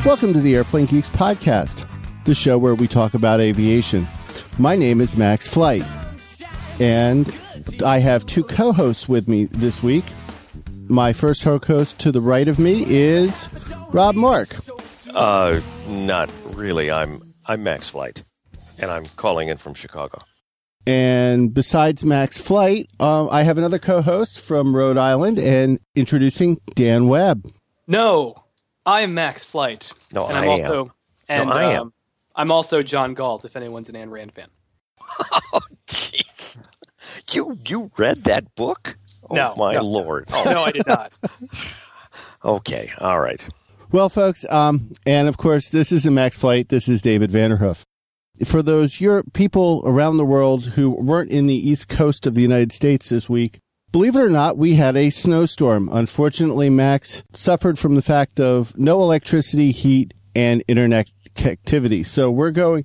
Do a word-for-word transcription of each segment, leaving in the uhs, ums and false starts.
Welcome to the Airplane Geeks Podcast, the show where we talk about aviation. My name is Max Flight, and I have two co-hosts with me this week. My first co-host to the right of me is Rob Mark. Uh, not really. I'm I'm Max Flight, and I'm calling in from Chicago. And besides Max Flight, um, I have another co-host from Rhode Island, and introducing Dan Webb. No, I am Max Flight. No, and I'm I also, am. And, no, I um, am. I'm also John Galt, if anyone's an Ayn Rand fan. Oh, jeez. You you read that book? Oh, no, my no. Lord. Oh. No, I did not. Okay, all right. Well, folks, um, and of course, this is a Max Flight. This is David Vanderhoof. For those Euro- people around the world who weren't in the East Coast of the United States this week, believe it or not, we had a snowstorm. Unfortunately, Max suffered from the fact of no electricity, heat, and internet connectivity. So we're going...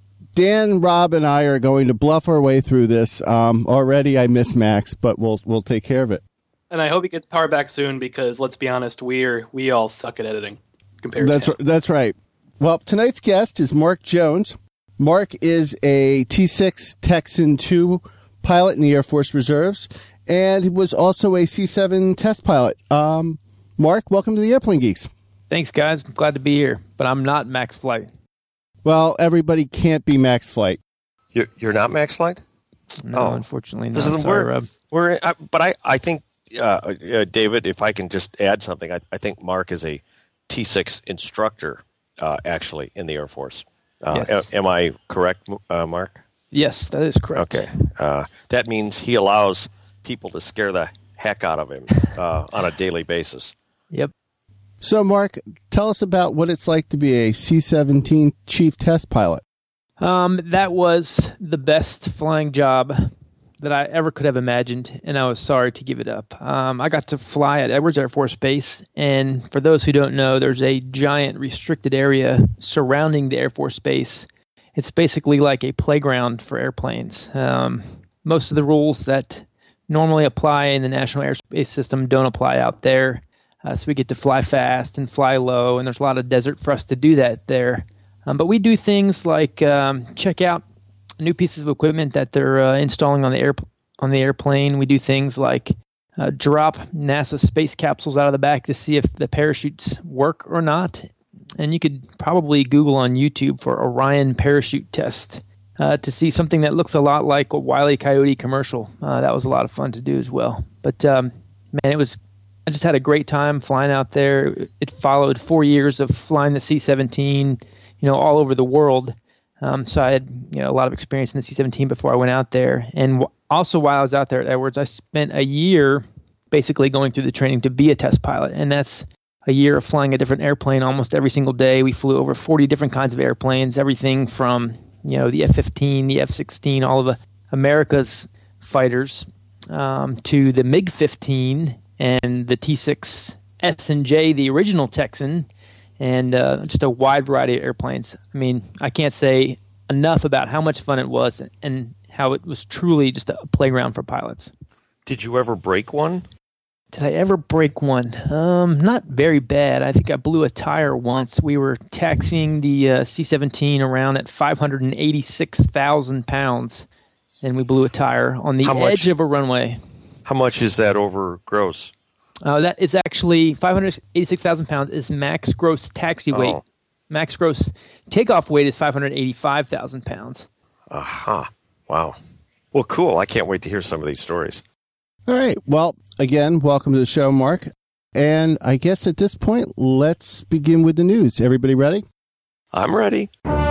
Dan, Rob, and I are going to bluff our way through this. Um, already, I miss Max, but we'll we'll take care of it. And I hope he gets power back soon because, let's be honest, we're we all suck at editing compared That's to him. r- that's right. Well, tonight's guest is Mark Jones. Mark is a T six Texan two pilot in the Air Force Reserves, and he was also a C seven test pilot. Um, Mark, welcome to the Airplane Geeks. Thanks, guys. I'm glad to be here, but I'm not Max Flight. Well, everybody can't be Max Flight. You're you're not Max Flight? No, Oh. unfortunately not. This is Sorry, we're, Rob. we're I, but I I think uh, uh, David, if I can just add something, I, I think Mark is a T six instructor uh, actually in the Air Force. Uh, Yes. a- am I correct, uh, Mark? Yes, that is correct. Okay. Uh, that means he allows people to scare the heck out of him uh, on a daily basis. Yep. So, Mark, tell us about what it's like to be a C seventeen chief test pilot. Um, that was the best flying job that I ever could have imagined, and I was sorry to give it up. Um, I got to fly at Edwards Air Force Base, and for those who don't know, there's a giant restricted area surrounding the Air Force Base. It's basically like a playground for airplanes. Um, most of the rules that normally apply in the National Airspace System don't apply out there. Uh, so we get to fly fast and fly low, and there's a lot of desert for us to do that there. Um, but we do things like um, check out new pieces of equipment that they're uh, installing on the air on the airplane. We do things like uh, drop NASA space capsules out of the back to see if the parachutes work or not. And you could probably Google on YouTube for Orion parachute test uh, to see something that looks a lot like a Wile E. Coyote commercial. Uh, that was a lot of fun to do as well. But um, man, it was. I just had a great time flying out there. It followed four years of flying the C seventeen, you know, all over the world. Um, so I had, you know, a lot of experience in the C seventeen before I went out there. And w- also while I was out there at Edwards, I spent a year basically going through the training to be a test pilot. And that's a year of flying a different airplane almost every single day. We flew over forty different kinds of airplanes, everything from, you know, the F fifteen, the F sixteen, all of the America's fighters, um, to the MiG fifteen, and the T six S and J, the original Texan, and uh, just a wide variety of airplanes. I mean, I can't say enough about how much fun it was and how it was truly just a playground for pilots. Did you ever break one? Did I ever break one? Um, not very bad. I think I blew a tire once. We were taxiing the uh, C seventeen around at five hundred eighty-six thousand pounds, and we blew a tire on the How much? edge of a runway. How much is that over gross? Uh, that is actually five hundred eighty-six thousand pounds is max gross taxi weight. Oh. Max gross takeoff weight is five hundred eighty-five thousand pounds. Aha. Uh-huh. Wow. Well, cool. I can't wait to hear some of these stories. All right. Well, again, welcome to the show, Mark. And I guess at this point, let's begin with the news. Everybody ready? I'm ready.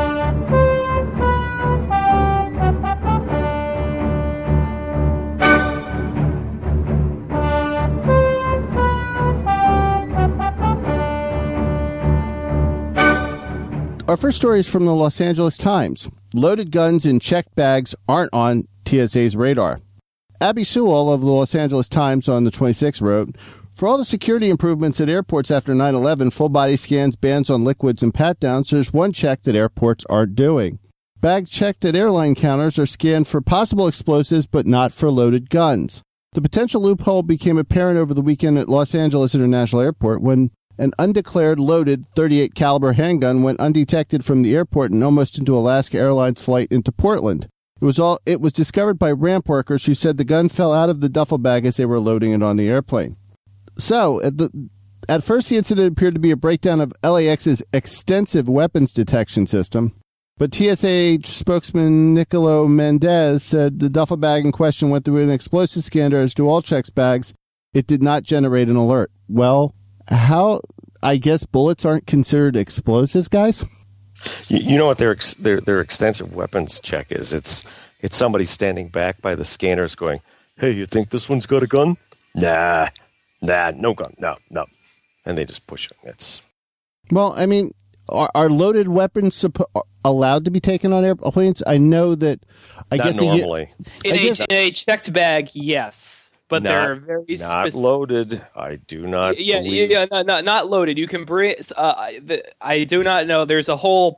Our first story is from the Los Angeles Times. Loaded guns in checked bags aren't on T S A's radar. Abby Sewell of the Los Angeles Times on the twenty-sixth wrote, for all the security improvements at airports after nine eleven, full-body scans, bans on liquids, and pat-downs, there's one check that airports aren't doing. Bags checked at airline counters are scanned for possible explosives, but not for loaded guns. The potential loophole became apparent over the weekend at Los Angeles International Airport when an undeclared loaded thirty-eight caliber handgun went undetected from the airport and almost into Alaska Airlines flight into Portland. It was all it was discovered by ramp workers who said the gun fell out of the duffel bag as they were loading it on the airplane. So, at the At first, the incident appeared to be a breakdown of L A X's extensive weapons detection system, but T S A spokesman Nicolo Mendez said the duffel bag in question went through an explosive scanner as do all checks bags. It did not generate an alert. Well, how? I guess bullets aren't considered explosives, guys? You, you know what their, their their extensive weapons check is? It's it's somebody standing back by the scanners going, "Hey, you think this one's got a gun? Nah, nah, no gun, no, no." And they just push it. It's well, I mean, are, are loaded weapons suppo- allowed to be taken on airplanes? I know that. I not guess normally. In, I a, guess, in a checked bag, yes, but not, they're very not speci- loaded. I do not. Yeah, believe. yeah, no, not not loaded. You can bring. Uh, the, I do not know. There's a whole.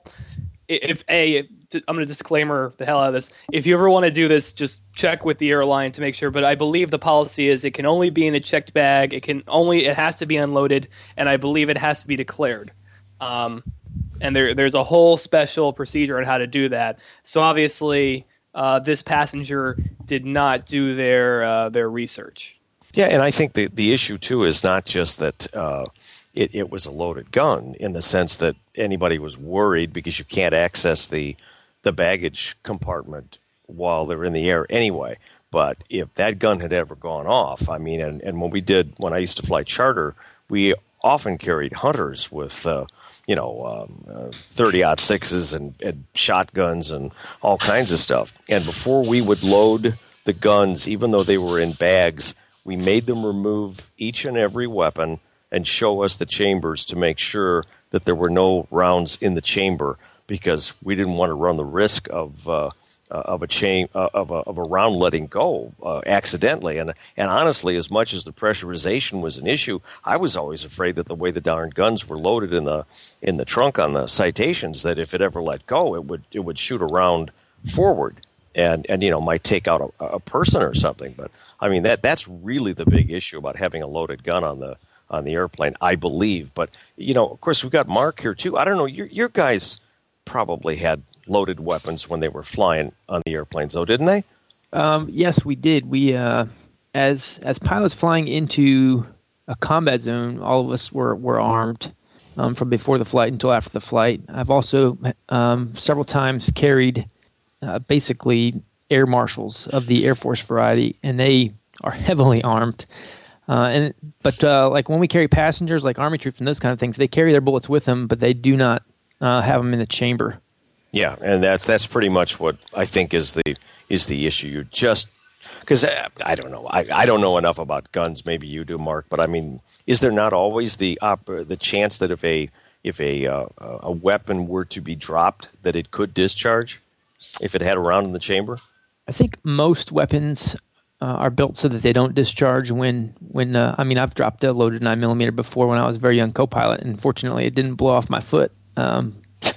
If a, I'm going to disclaimer the hell out of this. If you ever want to do this, just check with the airline to make sure. But I believe the policy is it can only be in a checked bag. It can only it has to be unloaded, and I believe it has to be declared. Um, and there there's a whole special procedure on how to do that. So obviously, uh, this passenger did not do their uh, their research. Yeah, and I think the the issue too is not just that. Uh, It, it was a loaded gun in the sense that anybody was worried because you can't access the the baggage compartment while they're in the air anyway. But if that gun had ever gone off, I mean, and, and when we did, when I used to fly charter, we often carried hunters with, uh, you know, um, uh, thirty-aught sixes and, and shotguns and all kinds of stuff. And before we would load the guns, even though they were in bags, we made them remove each and every weapon and show us the chambers to make sure that there were no rounds in the chamber because we didn't want to run the risk of uh, uh, of a chain uh, of a of a round letting go uh, accidentally. And and honestly, as much as the pressurization was an issue, I was always afraid that the way the darn guns were loaded in the in the trunk on the Citations, that if it ever let go, it would it would shoot a round forward. And, and you know, might take out a, a person or something. But, I mean, that that's really the big issue about having a loaded gun on the on the airplane, I believe. But, you know, of course, we've got Mark here, too. I don't know. Your, your guys probably had loaded weapons when they were flying on the airplanes, though, didn't they? Um, yes, we did. We, uh, as as pilots flying into a combat zone, all of us were, were armed um, from before the flight until after the flight. I've also um, several times carried uh, basically air marshals of the Air Force variety, and they are heavily armed. Uh, and but uh, like when we carry passengers, like Army troops and those kind of things, they carry their bullets with them, but they do not uh, have them in the chamber. Yeah, and that's that's pretty much what I think is the is the issue. You just because I, I don't know, I, I don't know enough about guns. Maybe you do, Mark. But I mean, is there not always the op- the chance that if a if a uh, a weapon were to be dropped, that it could discharge if it had a round in the chamber? I think most weapons Uh, are built so that they don't discharge when, when uh, I mean, I've dropped a loaded nine millimeter before when I was a very young co-pilot, and fortunately it didn't blow off my foot. Um,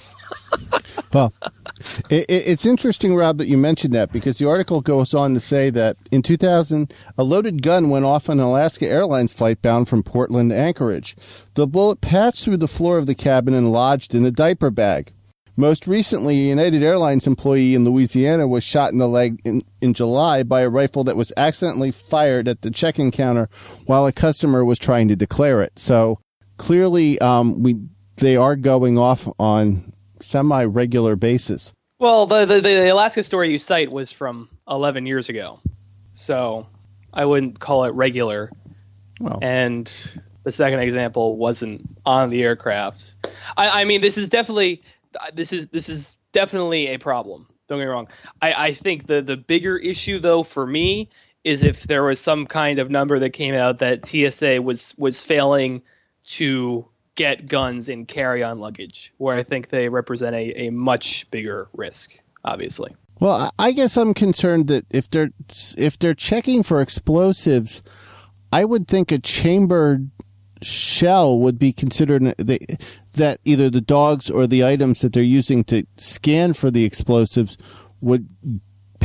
well, it, it's interesting, Rob, that you mentioned that, because the article goes on to say that in two thousand, a loaded gun went off on an Alaska Airlines flight bound from Portland to Anchorage. The bullet passed through the floor of the cabin and lodged in a diaper bag. Most recently, a United Airlines employee in Louisiana was shot in the leg in, in July by a rifle that was accidentally fired at the check-in counter while a customer was trying to declare it. So clearly, um, we they are going off on semi-regular basis. Well, the, the the Alaska story you cite was from eleven years ago, so I wouldn't call it regular. Well. And the second example wasn't on the aircraft. I, I mean, this is definitely. This is this is definitely a problem. Don't get me wrong. I, I think the, the bigger issue, though, for me, is if there was some kind of number that came out that T S A was, was failing to get guns in carry-on luggage, where I think they represent a, a much bigger risk, obviously. Well, I guess I'm concerned that if they're if they're checking for explosives, I would think a chambered shell would be considered they, that either the dogs or the items that they're using to scan for the explosives would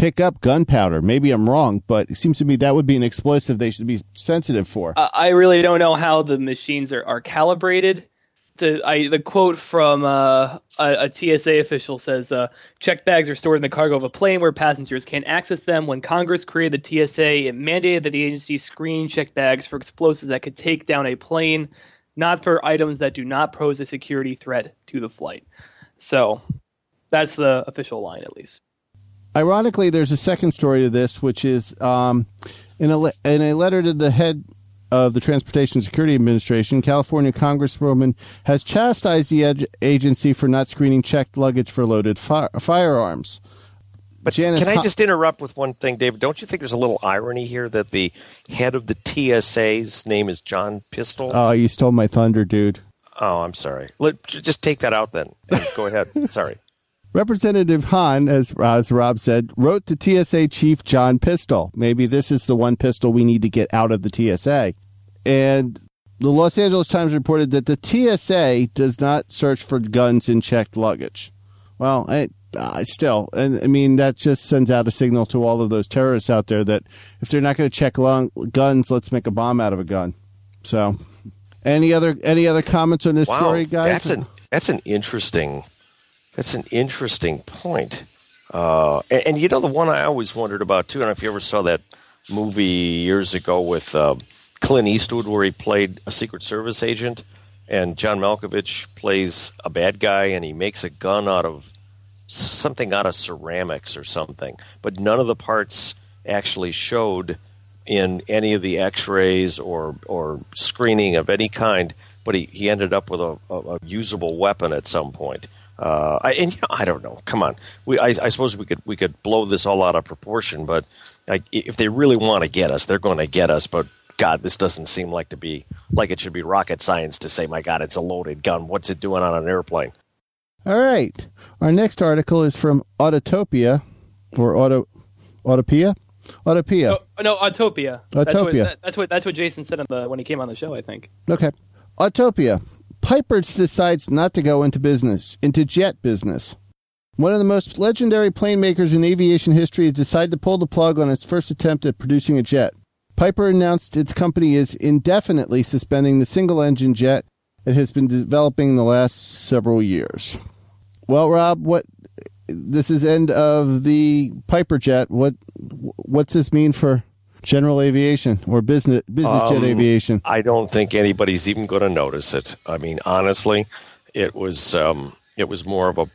pick up gunpowder. Maybe I'm wrong, but it seems to me that would be an explosive they should be sensitive for. Uh, I really don't know how the machines are, are calibrated. To, I, the quote from uh, a, a T S A official says, uh, checked bags are stored in the cargo of a plane where passengers can't access them. When Congress created the T S A, it mandated that the agency screen checked bags for explosives that could take down a plane, not for items that do not pose a security threat to the flight. So that's the official line, at least. Ironically, there's a second story to this, which is um, in, a le- in a letter to the head of the Transportation Security Administration, California Congresswoman has chastised the ed- agency for not screening checked luggage for loaded fi- firearms. But Janice can I Ho- just interrupt with one thing, David? Don't you think there's a little irony here that the head of the T S A's name is John Pistol? Oh, you stole my thunder, dude. Oh, I'm sorry. Let, just take that out then. Go ahead. Sorry. Representative Hahn, as, as Rob said, wrote to T S A Chief John Pistol. Maybe this is the one pistol we need to get out of the T S A. And the Los Angeles Times reported that the T S A does not search for guns in checked luggage. Well, I, I still, and I mean, that just sends out a signal to all of those terrorists out there that if they're not going to check long, guns, let's make a bomb out of a gun. So, any other any other comments on this wow, story, guys? That's an that's an interesting that's an interesting point. Uh, and, and you know, the one I always wondered about too. I don't know if you ever saw that movie years ago with uh, Clint Eastwood, where he played a Secret Service agent, and John Malkovich plays a bad guy, and he makes a gun out of something out of ceramics or something, but none of the parts actually showed in any of the x-rays or or screening of any kind, but he, he ended up with a, a, a usable weapon at some point. Uh, I, and you know, I don't know. Come on, we I, I suppose we could we could blow this all out of proportion, but like, if they really want to get us, they're going to get us. But God, this doesn't seem like to be like it should be rocket science to say, my God, it's a loaded gun. What's it doing on an airplane? All right. Our next article is from Autotopia, or Auto, Autopia? Autopia. Oh, no, Autopia. That's what, Autopia. that, that's what that's what Jason said on the, when he came on the show, I think. Okay. Autopia. Piper decides not to go into business, into jet business. One of the most legendary plane makers in aviation history has decided to pull the plug on its first attempt at producing a jet. Piper announced its company is indefinitely suspending the single-engine jet it has been developing in the last several years. Well, Rob, what this is end of the Piper jet. What what's this mean for general aviation or business business jet Um, aviation? I don't think anybody's even going to notice it. I mean, honestly, it was um, it was more of a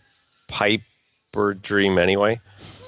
Piper dream anyway.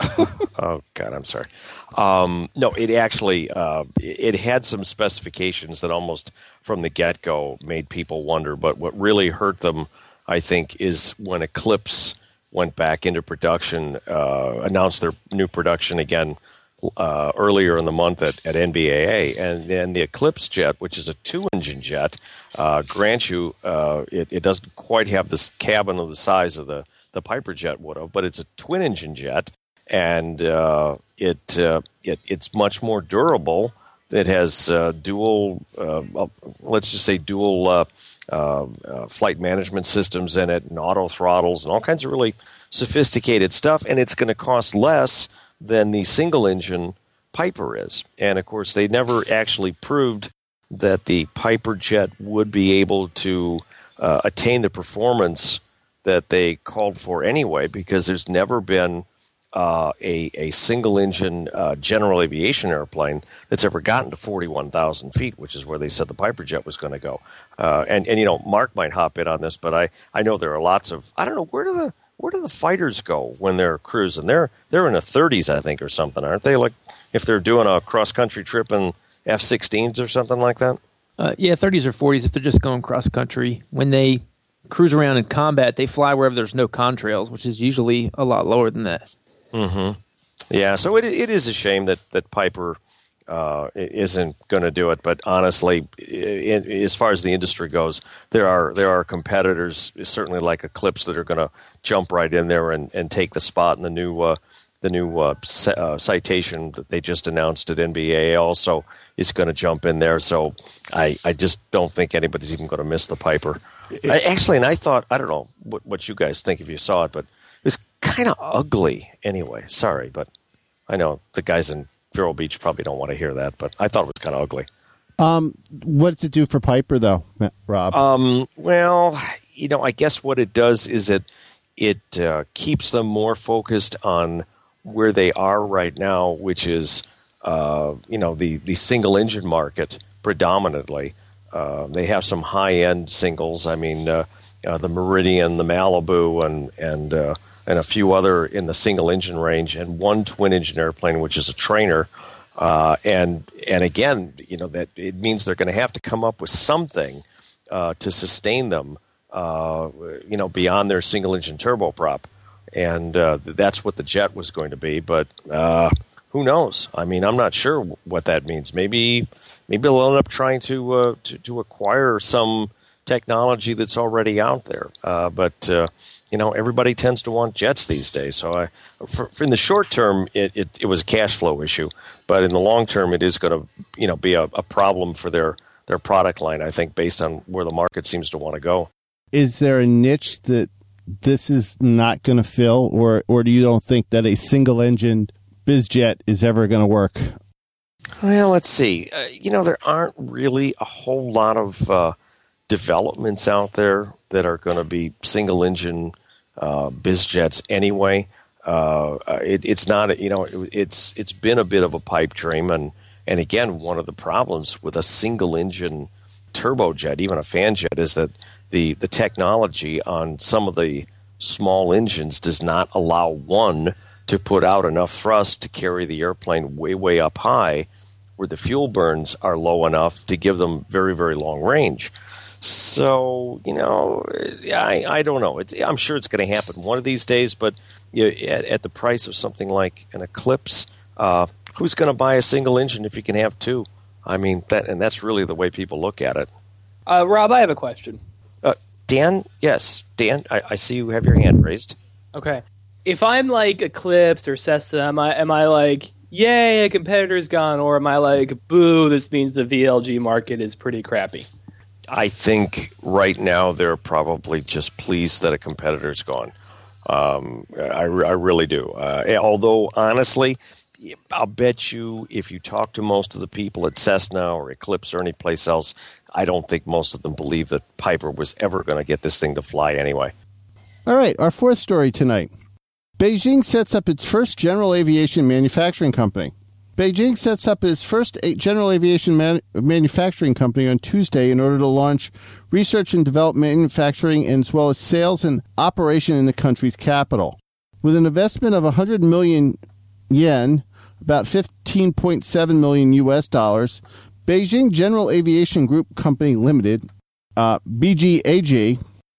Oh God, I'm sorry. Um, no, it actually uh, it had some specifications that almost from the get-go made people wonder. But what really hurt them, I think, is when Eclipse went back into production, uh, announced their new production again uh, earlier in the month at, at N B A A, and then the Eclipse jet, which is a two-engine jet, uh, grant you, uh, it, it doesn't quite have this cabin of the size of the the Piper jet would have, but it's a twin-engine jet. And uh, it, uh, it it's much more durable. It has uh, dual, uh, let's just say dual uh, uh, uh, flight management systems in it, and auto throttles, and all kinds of really sophisticated stuff. And it's going to cost less than the single-engine Piper is. And of course, they never actually proved that the Piper jet would be able to uh, attain the performance that they called for anyway, because there's never been Uh, a, a single-engine uh, general aviation airplane that's ever gotten to forty-one thousand feet, which is where they said the Piper jet was going to go. Uh, and, and, you know, Mark might hop in on this, but I, I know there are lots of, I don't know, where do the where do the fighters go when they're cruising? They're they're in the thirties, I think, or something, aren't they? Like, if they're doing a cross-country trip in F sixteens or something like that? Uh, yeah, thirties or forties if they're just going cross-country. When they cruise around in combat, they fly wherever there's no contrails, which is usually a lot lower than that. Mm-hmm. Yeah, so it it is a shame that that Piper uh, isn't going to do it. But honestly, in, as far as the industry goes, there are there are competitors, certainly like Eclipse, that are going to jump right in there and, and take the spot in the new uh, the new uh, uh, Citation that they just announced at N B A A also is going to jump in there. So I, I just don't think anybody's even going to miss the Piper. I, actually, and I thought, I don't know what, what you guys think if you saw it, but it was kind of ugly anyway. Sorry, but I know the guys in Vero Beach probably don't want to hear that, but I thought it was kind of ugly. Um, what does it do for Piper, though, Rob? Um, well, you know, I guess what it does is it it uh, keeps them more focused on where they are right now, which is, uh, you know, the, the single engine market predominantly. Uh, they have some high end singles. I mean, uh, uh, the Meridian, the Malibu, and and uh, and a few other in the single engine range, and one twin engine airplane, which is a trainer. Uh, and and again, you know, that it means they're going to have to come up with something uh, to sustain them, uh, you know, beyond their single engine turboprop, and uh, that's what the jet was going to be. But uh, who knows? I mean, I'm not sure what that means. Maybe maybe they'll end up trying to uh, to, to acquire some technology that's already out there. Uh, but uh, you know, everybody tends to want jets these days. So I, for, for in the short term, it, it, it was a cash flow issue. But in the long term, it is going to, you know, be a, a problem for their, their product line, I think, based on where the market seems to want to go. Is there a niche that this is not going to fill, or, or do you don't think that a single-engine bizjet is ever going to work? Well, let's see. Uh, you know, there aren't really a whole lot of uh, developments out there that are going to be single-engine uh, bizjets anyway. Uh, it, it's not, you know, it, it's it's been a bit of a pipe dream, and and again, one of the problems with a single-engine turbojet, even a fan jet, is that the the technology on some of the small engines does not allow one to put out enough thrust to carry the airplane way way up high, where the fuel burns are low enough to give them very very long range. So, you know, I, I don't know. It's, I'm sure it's going to happen one of these days, but you know, at, at the price of something like an Eclipse, uh, who's going to buy a single engine if you can have two? I mean, that, and that's really the way people look at it. Uh, Rob, I have a question. Uh, Dan, yes. Dan, I, I see you have your hand raised. Okay. If I'm like Eclipse or Cessna, am I, am I like, yay, a competitor's gone, or am I like, boo, this means the V L G market is pretty crappy? I think right now they're probably just pleased that a competitor's gone. Um, I, I really do. Uh, although, honestly, I'll bet you if you talk to most of the people at Cessna or Eclipse or any place else, I don't think most of them believe that Piper was ever going to get this thing to fly anyway. All right, our fourth story tonight. Beijing sets up its first general aviation manufacturing company. Beijing sets up its first general aviation man- manufacturing company on Tuesday in order to launch research and development manufacturing as well as sales and operation in the country's capital. With an investment of one hundred million yen, about fifteen point seven million U S dollars, Beijing General Aviation Group Company Limited, uh, B G A G,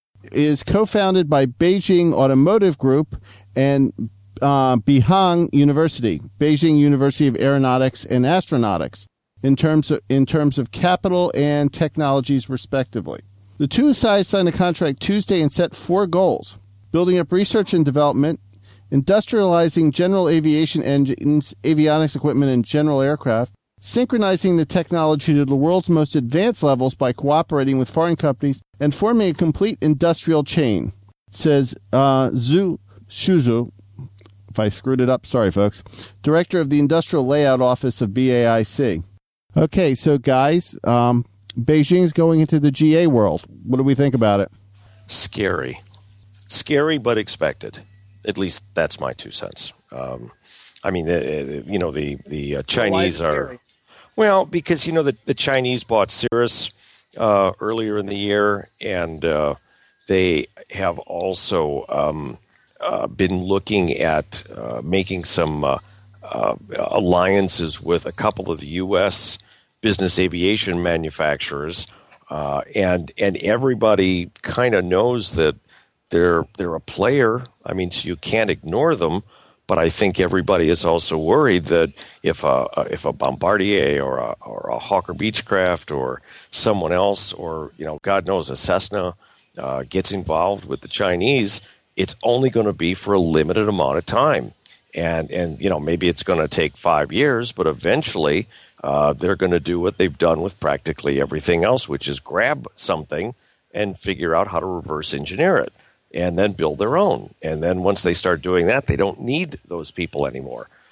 is co-founded by Beijing Automotive Group and Uh, Beihang University, Beijing University of Aeronautics and Astronautics, in terms of in terms of capital and technologies, respectively. The two sides signed a contract Tuesday and set four goals: building up research and development, industrializing general aviation engines, avionics equipment, and general aircraft, synchronizing the technology to the world's most advanced levels by cooperating with foreign companies, and forming a complete industrial chain, says uh, Zhu Shuzu. If I screwed it up, sorry, folks. Director of the Industrial Layout Office of B A I C. Okay, so guys, um, Beijing's going into the G A world. What do we think about it? Scary. Scary, but expected. At least that's my two cents. Um, I mean, uh, you know, the, the uh, Chinese are... Well, because, you know, the, the Chinese bought Cirrus uh, earlier in the year, and uh, they have also... Um, Uh, been looking at uh, making some uh, uh, alliances with a couple of the U S business aviation manufacturers, uh, and and everybody kind of knows that they're they're a player. I mean, so you can't ignore them. But I think everybody is also worried that if a if a Bombardier or a or a Hawker Beechcraft or someone else, or you know, God knows, a Cessna uh, gets involved with the Chinese, it's only going to be for a limited amount of time. And, and you know, maybe it's going to take five years, but eventually uh, they're going to do what they've done with practically everything else, which is grab something and figure out how to reverse engineer it and then build their own. And then once they start doing that, they don't need those people anymore.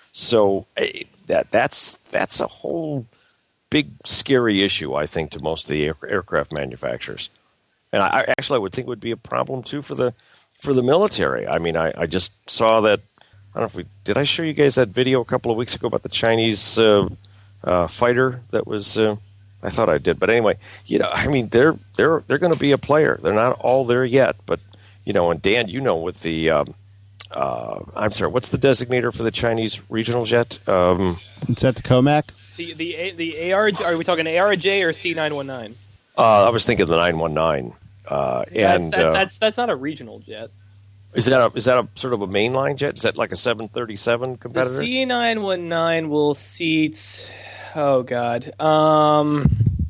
So eh, that that's that's a whole big scary issue, I think, to most of the air, aircraft manufacturers. And I, I actually I would think it would be a problem too for the for the military. I mean, I, I just saw that. I don't know if we did. I show you guys that video a couple of weeks ago about the Chinese uh, uh, fighter that was. Uh, I thought I did, but anyway, you know, I mean, they're they're they're going to be a player. They're not all there yet, but you know, and Dan, you know, with the, um, uh, I'm sorry, what's the designator for the Chinese regional jet? Um, Is that the Comac? The the the A R. Are we talking A R J or C nine one nine? Uh, I was thinking the nine one nine, uh, and that's, that, uh, that's that's not a regional jet. is that a is that a sort of a mainline jet? Is that like a seven thirty-seven competitor? The C nine one nine will seat. Oh God. Um.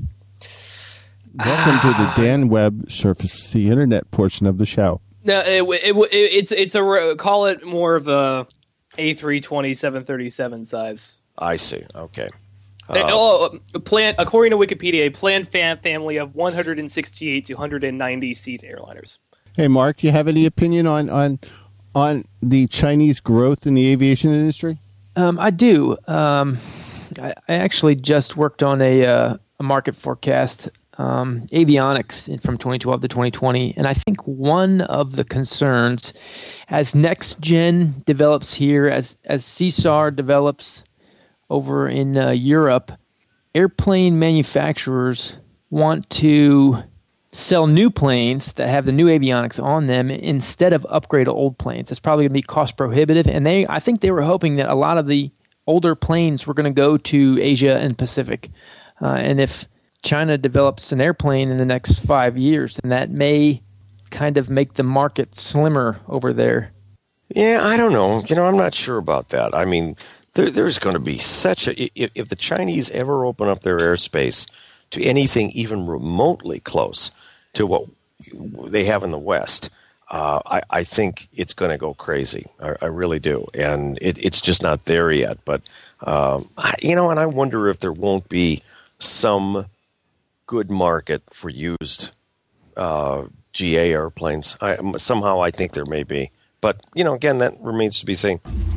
Welcome to the Dan Webb Surface the Internet portion of the show. No, it, it, it, it's it's a call it more of a A three twenty seven thirty-seven size. I see. Okay. Uh, oh, plan according to Wikipedia, a planned fan family of one hundred sixty-eight to one hundred ninety seat airliners. Hey, Mark, do you have any opinion on on on the Chinese growth in the aviation industry? Um, I do. Um, I, I actually just worked on a uh, a market forecast, um, avionics in, from twenty twelve to twenty twenty, and I think one of the concerns, as next gen develops here, as as C S A R develops over in uh, Europe, airplane manufacturers want to sell new planes that have the new avionics on them instead of upgrade old planes. It's probably going to be cost prohibitive, and they I think they were hoping that a lot of the older planes were going to go to Asia and Pacific. Uh, and if China develops an airplane in the next five years, then that may kind of make the market slimmer over there. Yeah, I don't know. You know, I'm not sure about that. I mean, there, there's going to be such a if, if the Chinese ever open up their airspace to anything even remotely close to what they have in the West, uh, I, I think it's going to go crazy. I, I really do, and it, it's just not there yet. But um, I, you know, and I wonder if there won't be some good market for used uh, G A airplanes. I, somehow, I think there may be, but you know, again, that remains to be seen.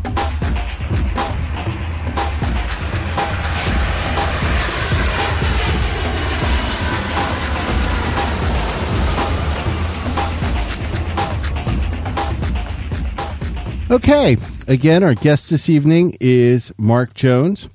Okay, again, our guest this evening is Mark Jones.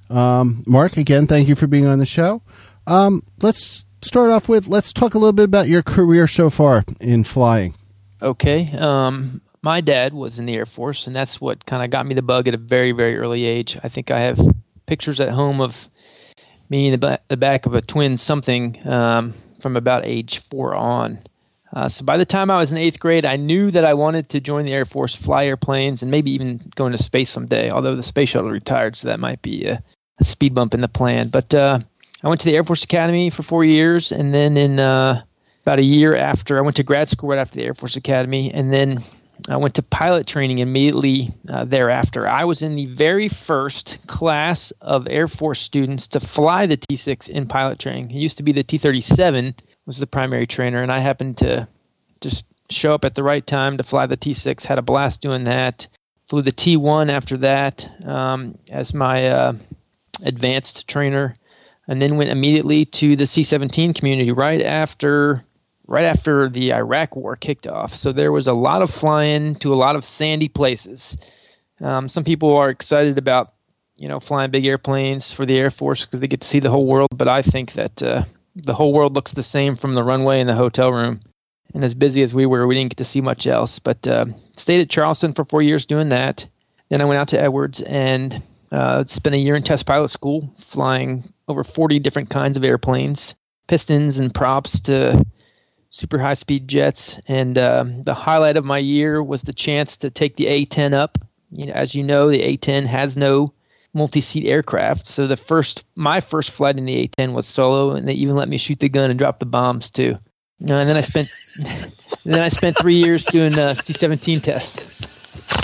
Um, Mark, again, thank you for being on the show. Um, let's start off with, let's talk a little bit about your career so far in flying. Okay. Um, my dad was in the Air Force, and that's what kind of got me the bug at a very, very early age. I think I have pictures at home of me in the, ba- the back of a twin something um, from about age four on. Uh, so by the time I was in eighth grade, I knew that I wanted to join the Air Force, fly airplanes, and maybe even go into space someday, although the space shuttle retired, so that might be a, a speed bump in the plan. But uh, I went to the Air Force Academy for four years, and then in uh, about a year after, I went to grad school right after the Air Force Academy, and then I went to pilot training immediately uh, thereafter. I was in the very first class of Air Force students to fly the T six in pilot training. It used to be the T thirty-seven was the primary trainer, and I happened to just show up at the right time to fly the T six, had a blast doing that. Flew the T one after that um, as my uh, advanced trainer, and then went immediately to the C seventeen community right after right after the Iraq War kicked off. So there was a lot of flying to a lot of sandy places. Um, some people are excited about, you know, flying big airplanes for the Air Force because they get to see the whole world, but I think that uh, the whole world looks the same from the runway and the hotel room. And as busy as we were, we didn't get to see much else. But uh, stayed at Charleston for four years doing that. Then I went out to Edwards and uh, spent a year in test pilot school, flying over forty different kinds of airplanes, pistons and props to super high-speed jets. And uh, the highlight of my year was the chance to take the A ten up. You know, as you know, the A ten has no multi-seat aircraft. So the first, my first flight in the A ten was solo, and they even let me shoot the gun and drop the bombs too. Uh, and then I spent, then I spent three years doing uh, C seventeen tests.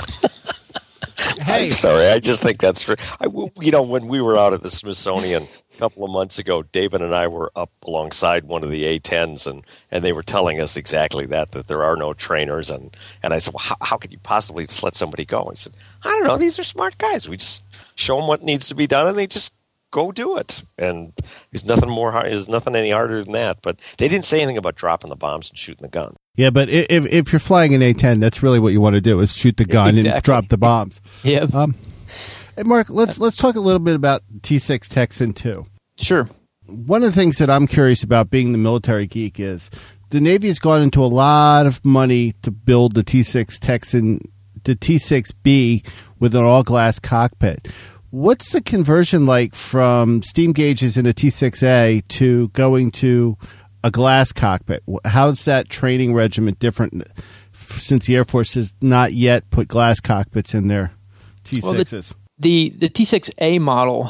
Hey. I'm sorry, I just think that's true. I, you know, when we were out at the Smithsonian a couple of months ago, David and I were up alongside one of the A tens, and, and they were telling us exactly that, that there are no trainers. And, and I said, well, how, how could you possibly just let somebody go? I said, I don't know. These are smart guys. We just show them what needs to be done, and they just go do it. And there's nothing more hard, there's nothing any harder than that. But they didn't say anything about dropping the bombs and shooting the gun. Yeah, but if if you're flying an A ten, that's really what you want to do is shoot the gun Exactly. and drop the bombs. Yeah. Um, hey, Mark, let's let's talk a little bit about T six Texan two. Sure. One of the things that I'm curious about, being the military geek, is the Navy has gone into a lot of money to build the T six Texan, the T six B with an all-glass cockpit. What's the conversion like from steam gauges in a T six A to going to a glass cockpit? How's that training regimen different since the Air Force has not yet put glass cockpits in their T sixes? Well, the, the, the T six A model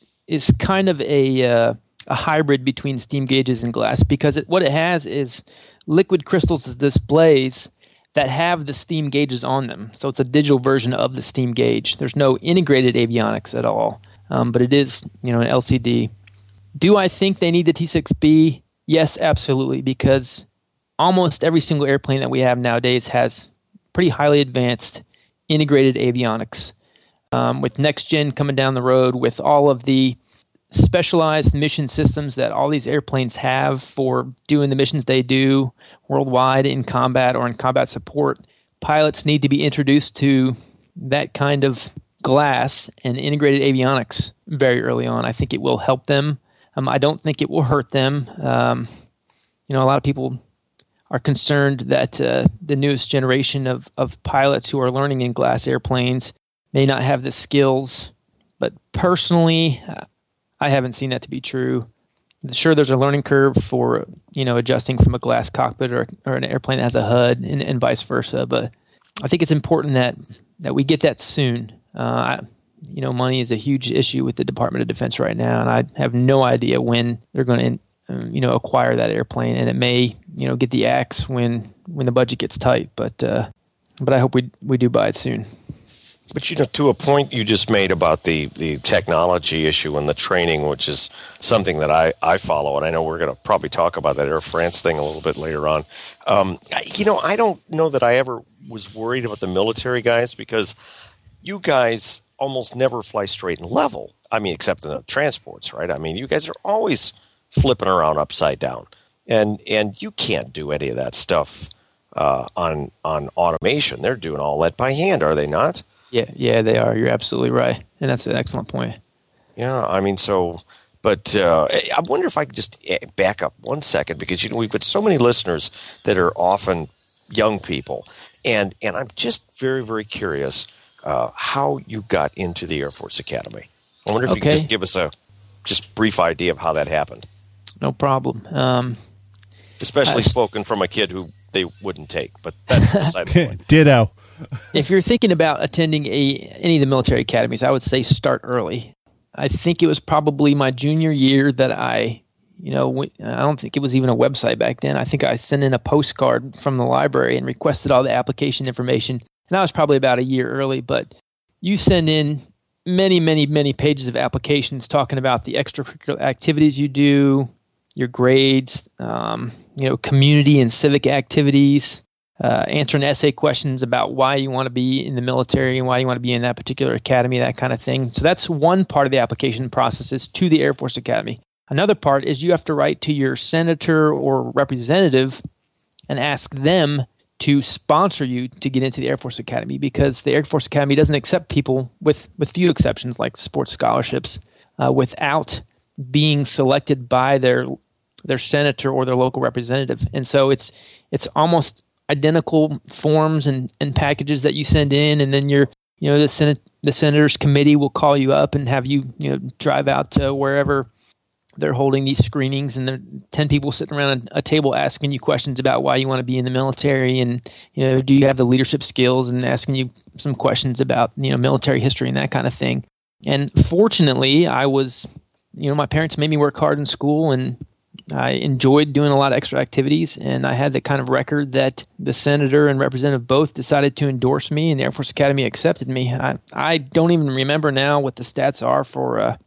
is kind of a uh, a hybrid between steam gauges and glass, because it, what it has is liquid crystals displays that have the steam gauges on them. So it's a digital version of the steam gauge. There's no integrated avionics at all, um, but it is, you know, an L C D. Do I think they need the T six B? Yes, absolutely, because almost every single airplane that we have nowadays has pretty highly advanced integrated avionics. Um, with next gen coming down the road, with all of the specialized mission systems that all these airplanes have for doing the missions they do worldwide in combat or in combat support, pilots need to be introduced to that kind of glass and integrated avionics very early on. I think it will help them. Um, I don't think it will hurt them. Um, you know, a lot of people are concerned that uh, the newest generation of, of pilots who are learning in glass airplanes may not have the skills. But personally, uh, I haven't seen that to be true. Sure, there's a learning curve for, you know, adjusting from a glass cockpit or, or an airplane that has a H U D and, and vice versa. But I think it's important that, that we get that soon. Uh, I, you know, money is a huge issue with the Department of Defense right now, and I have no idea when they're going to, um, you know, acquire that airplane. And it may, you know, get the axe when when the budget gets tight. But uh, but I hope we we do buy it soon. But, you know, to a point you just made about the, the technology issue and the training, which is something that I, I follow, and I know we're going to probably talk about that Air France thing a little bit later on. Um, you know, I don't know that I ever was worried about the military guys, because you guys almost never fly straight and level. I mean, except in the transports, right? I mean, you guys are always flipping around upside down, and and you can't do any of that stuff uh, on on automation. They're doing all that by hand, are they not? Yeah, yeah, they are. You're absolutely right, and that's an excellent point. Yeah, I mean, so, but uh, I wonder if I could just back up one second, because, you know, we've got so many listeners that are often young people, and and I'm just very, very curious uh, how you got into the Air Force Academy. I wonder if okay. you could just give us a just brief idea of how that happened. No problem. Um, Especially I, spoken from a kid who they wouldn't take, but that's beside the point. Ditto. If you're thinking about attending a any of the military academies, I would say start early. I think it was probably my junior year that I, you know, I don't think it was even a website back then. I think I sent in a postcard from the library and requested all the application information. And that was probably about a year early. But you send in many, many, many pages of applications talking about the extracurricular activities you do, your grades, um, you know, community and civic activities. Uh, answering essay questions about why you want to be in the military and why you want to be in that particular academy, that kind of thing. So that's one part of the application process, is to the Air Force Academy. Another part is you have to write to your senator or representative and ask them to sponsor you to get into the Air Force Academy, because the Air Force Academy doesn't accept people, with, with few exceptions like sports scholarships, uh, without being selected by their their senator or their local representative. And so it's it's almost identical forms and, and packages that you send in, and then your, you know, the Senate, the senators committee will call you up and have you, you know, drive out to wherever they're holding these screenings, and there are ten people sitting around a, a table asking you questions about why you want to be in the military, and, you know, do you have the leadership skills, and asking you some questions about, you know, military history and that kind of thing. And fortunately, I was, you know, my parents made me work hard in school, and I enjoyed doing a lot of extra activities, and I had the kind of record that the senator and representative both decided to endorse me, and the Air Force Academy accepted me. I, I don't even remember now what the stats are for uh,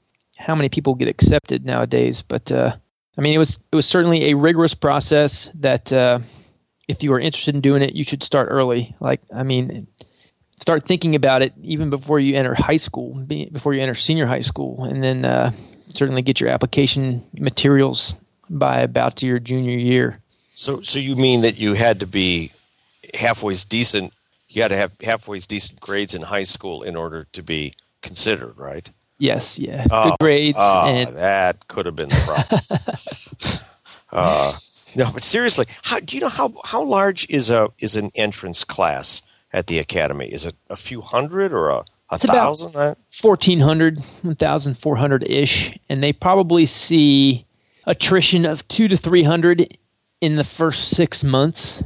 how many people get accepted nowadays. But uh, I mean, it was it was certainly a rigorous process that uh, if you are interested in doing it, you should start early. Like, I mean, start thinking about it even before you enter high school, before you enter senior high school, and then uh, certainly get your application materials by about to your junior year. So, so you mean that you had to be halfway decent? You had to have halfway decent grades in high school in order to be considered, right? Yes, yeah, oh, good grades. Oh, and that could have been the problem. uh, no, but seriously, how do you know how how large is a is an entrance class at the academy? Is it a few hundred or a, a it's thousand? About fourteen hundred, one thousand four hundred ish, and they probably see attrition of two to three hundred in the first six months.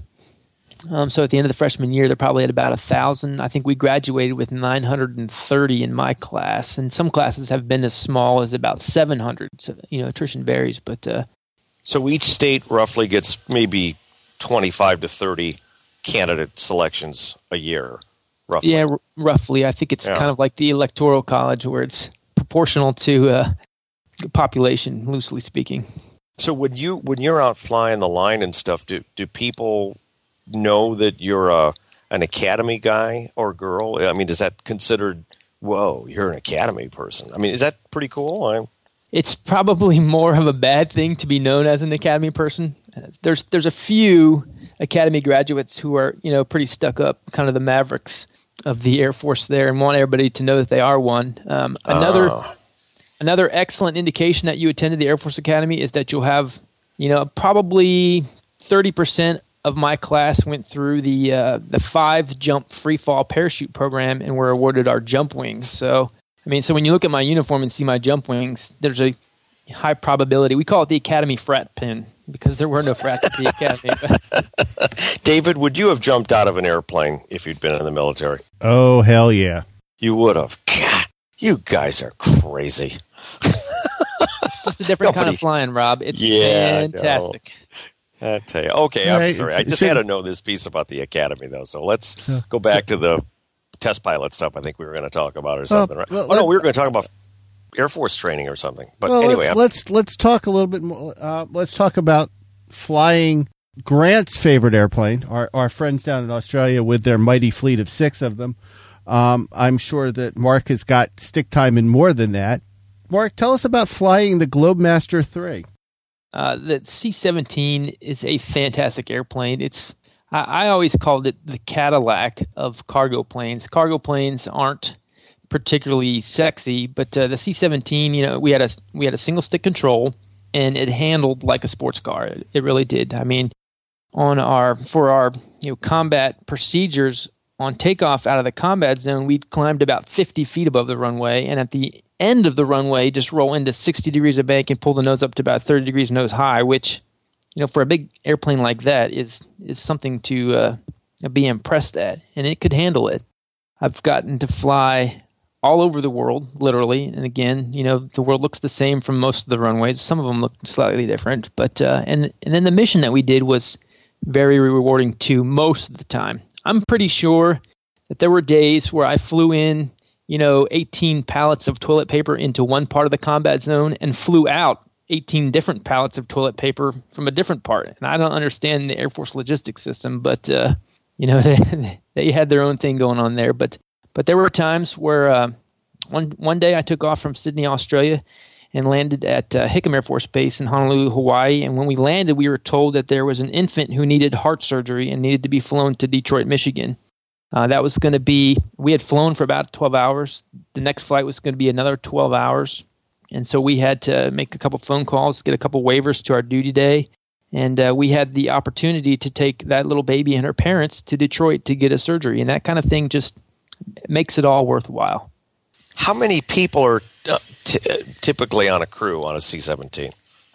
Um, so at the end of the freshman year, they're probably at about a thousand. I think we graduated with nine hundred thirty in my class, and some classes have been as small as about seven hundred. So, you know, attrition varies, but uh, so each state roughly gets maybe twenty-five to thirty candidate selections a year, roughly. Yeah, r- roughly. I think it's yeah. kind of like the electoral college, where it's proportional to uh, population, loosely speaking. So when you when you're out flying the line and stuff, do do people know that you're a an academy guy or girl? I mean, is that considered, whoa, you're an academy person? I mean, is that pretty cool? I'm... It's probably more of a bad thing to be known as an academy person. There's there's a few academy graduates who are, you know, pretty stuck up, kind of the mavericks of the Air Force there, and want everybody to know that they are one. Um, another oh. another excellent indication that you attended the Air Force Academy is that you'll have, you know, probably thirty percent of my class went through the uh, the five jump free fall parachute program and were awarded our jump wings. So, I mean, so when you look at my uniform and see my jump wings, there's a high probability. We call it the Academy frat pin because there were no frats at the Academy. David, would you have jumped out of an airplane if you'd been in the military? Oh, hell yeah. You would have. God, you guys are crazy. It's just a different Nobody, kind of flying, Rob. It's yeah, fantastic. I tell you. Okay, I'm sorry. I just had to know this piece about the academy, though. So let's go back to the test pilot stuff I think we were going to talk about or something, right? Well, oh, no, we were going to talk about Air Force training or something. But well, anyway. Let's, let's let's talk a little bit more. Uh, let's talk about flying Grant's favorite airplane, our, our friends down in Australia with their mighty fleet of six of them. Um, I'm sure that Mark has got stick time in more than that. Mark, tell us about flying the Globemaster three. Uh, the C seventeen is a fantastic airplane. It's I, I always called it the Cadillac of cargo planes. Cargo planes aren't particularly sexy, but uh, the C seventeen, you know, we had a we had a single stick control, and it handled like a sports car. It, it really did. I mean, on our for our you know combat procedures on takeoff out of the combat zone, we'd climbed about fifty feet above the runway, and at the end of the runway, just roll into sixty degrees of bank and pull the nose up to about thirty degrees nose high, which, you know, for a big airplane like that is is something to uh, be impressed at, and it could handle it. I've gotten to fly all over the world, literally, and again, you know, the world looks the same from most of the runways. Some of them look slightly different, but uh, and and then the mission that we did was very rewarding too most of the time. I'm pretty sure that there were days where I flew in, you know, eighteen pallets of toilet paper into one part of the combat zone and flew out eighteen different pallets of toilet paper from a different part. And I don't understand the Air Force logistics system, but, uh, you know, they, they had their own thing going on there. But but there were times where uh, one, one day I took off from Sydney, Australia, and landed at uh, Hickam Air Force Base in Honolulu, Hawaii. And when we landed, we were told that there was an infant who needed heart surgery and needed to be flown to Detroit, Michigan. Uh, that was going to be, we had flown for about twelve hours. The next flight was going to be another twelve hours. And so we had to make a couple phone calls, get a couple waivers to our duty day. And uh, we had the opportunity to take that little baby and her parents to Detroit to get a surgery. And that kind of thing just makes it all worthwhile. How many people are uh, t- typically on a crew on a C seventeen?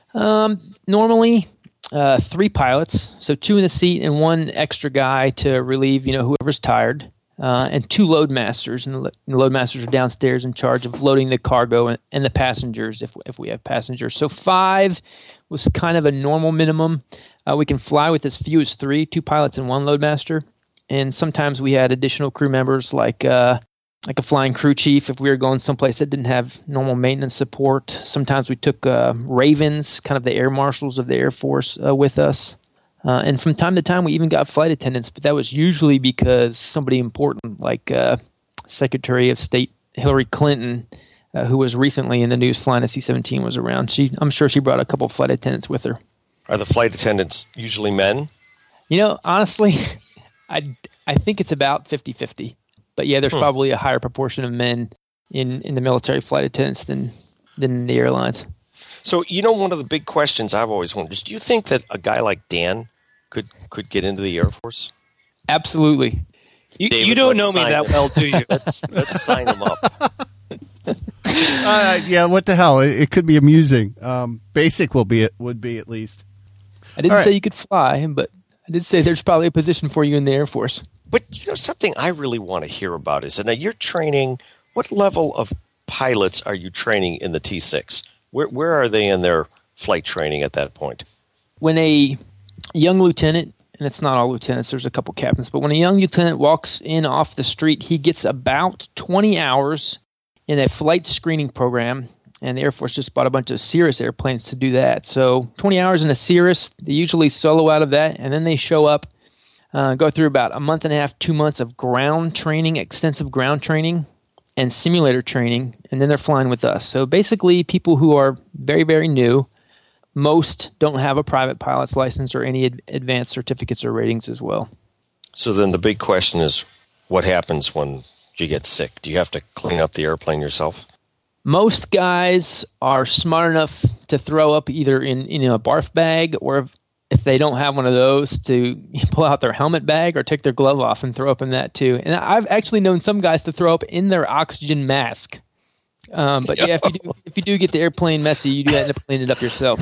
Um, normally, uh, three pilots, so two in the seat and one extra guy to relieve, you know, whoever's tired, uh, and two load masters, and the, the load masters are downstairs in charge of loading the cargo and, and the passengers if if we have passengers. So five was kind of a normal minimum. Uh, we can fly with as few as three, two pilots and one load master, and sometimes we had additional crew members like. Uh, like a flying crew chief if we were going someplace that didn't have normal maintenance support. Sometimes we took uh, Ravens, kind of the air marshals of the Air Force, uh, with us. Uh, and from time to time, we even got flight attendants, but that was usually because somebody important, like uh, Secretary of State Hillary Clinton, uh, who was recently in the news flying a C seventeen, was around. She, I'm sure she brought a couple of flight attendants with her. Are the flight attendants usually men? You know, honestly, I, I think it's about fifty-fifty. But yeah, there's hmm. probably a higher proportion of men in, in the military flight attendants than than in the airlines. So, you know, one of the big questions I've always wondered is, do you think that a guy like Dan could could get into the Air Force? Absolutely. You, David, you don't know me that him. well, do you? let's let's sign him up. uh, yeah, what the hell? It, it could be amusing. Um, basic will be it would be at least. I didn't right. say you could fly, but I did say there's probably a position for you in the Air Force. But, you know, something I really want to hear about is, and now you're training, what level of pilots are you training in the T six? Where where are they in their flight training at that point? When a young lieutenant, and it's not all lieutenants, there's a couple captains, but when a young lieutenant walks in off the street, he gets about twenty hours in a flight screening program, and the Air Force just bought a bunch of Cirrus airplanes to do that. So twenty hours in a Cirrus, they usually solo out of that, and then they show up, uh, go through about a month and a half, two months of ground training, extensive ground training, and simulator training, and then they're flying with us. So basically, people who are very, very new, most don't have a private pilot's license or any ad- advanced certificates or ratings as well. So then the big question is, what happens when you get sick? Do you have to clean up the airplane yourself? Most guys are smart enough to throw up either in, in a barf bag, or if, if they don't have one of those, to pull out their helmet bag or take their glove off and throw up in that too. And I've actually known some guys to throw up in their oxygen mask. Um, but yeah, if you do, if you do get the airplane messy, you do end up cleaning it up yourself.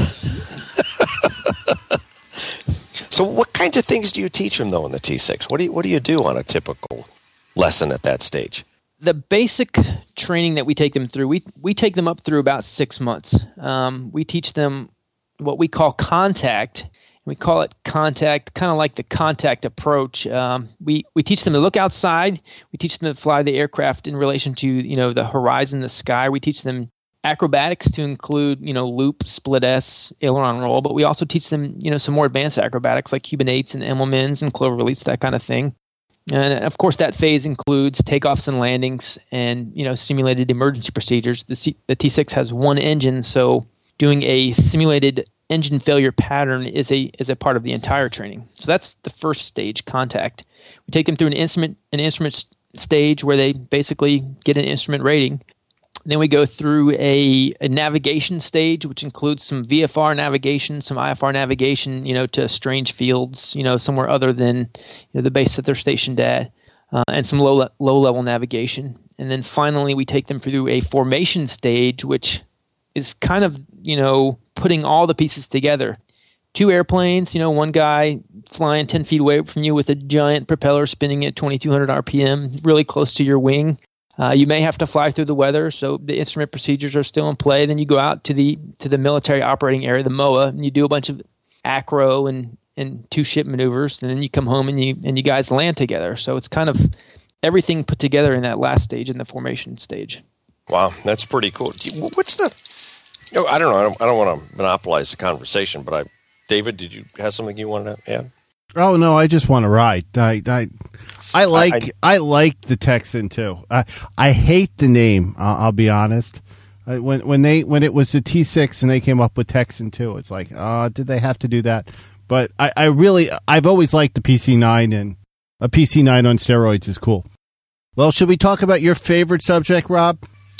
So what kinds of things do you teach them, though, in the T six? What do you, what do you do on a typical lesson at that stage? The basic training that we take them through, we we take them up through about six months. Um, we teach them what we call contact. We call it contact, kind of like the contact approach. Um, we, we teach them to look outside. We teach them to fly the aircraft in relation to, you know, the horizon, the sky. We teach them acrobatics to include, you know, loop, split S, aileron roll. But we also teach them, you know, some more advanced acrobatics like Cuban eights and Immelmans and clover leaps, that kind of thing. And of course, that phase includes takeoffs and landings and, you know, simulated emergency procedures. The, C- the T six has one engine, so doing a simulated engine failure pattern is a is a part of the entire training. So that's the first stage, contact. We take them through an instrument an instrument stage where they basically get an instrument rating. Then we go through a, a navigation stage, which includes some V F R navigation, some I F R navigation, you know, to strange fields, you know, somewhere other than, you know, the base that they're stationed at, uh, and some low le- low level navigation. And then finally, we take them through a formation stage, which is kind of, you know, putting all the pieces together. Two airplanes, you know, one guy flying ten feet away from you with a giant propeller spinning at twenty-two hundred R P M, really close to your wing. Uh, you may have to fly through the weather, so the instrument procedures are still in play. Then you go out to the to the military operating area, the M O A, and you do a bunch of acro and, and two ship maneuvers, and then you come home and you and you guys land together. So it's kind of everything put together in that last stage, in the formation stage. Wow, that's pretty cool. What's the? You know, I don't know. I don't, I don't want to monopolize the conversation, but I, David, did you have something you wanted to add? Oh no, I just want to ride. I I, I like I, I, I like the Texan too. I I hate the name. I'll, I'll be honest. I, when when they when it was the T six and they came up with Texan too, it's like, oh, did they have to do that? But I, I really I've always liked the P C nine, and a P C nine on steroids is cool. Well, should we talk about your favorite subject, Rob?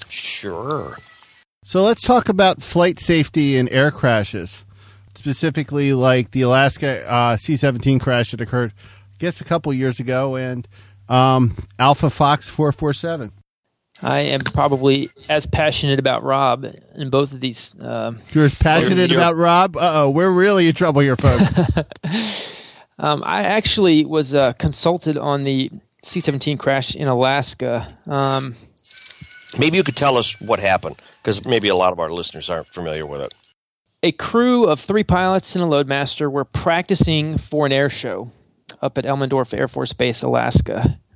Sure. So let's talk about flight safety and air crashes, specifically like the Alaska uh, C seventeen crash that occurred, I guess, a couple years ago, and um, Alpha Fox four forty-seven. I am probably as passionate about Rob in both of these. Uh, You're as passionate about Rob? Uh-oh, we're really in trouble here, folks. um, I actually was uh, consulted on the C seventeen crash in Alaska. Um Maybe you could tell us what happened, because maybe a lot of our listeners aren't familiar with it. A crew of three pilots and a loadmaster were practicing for an air show up at Elmendorf Air Force Base, Alaska.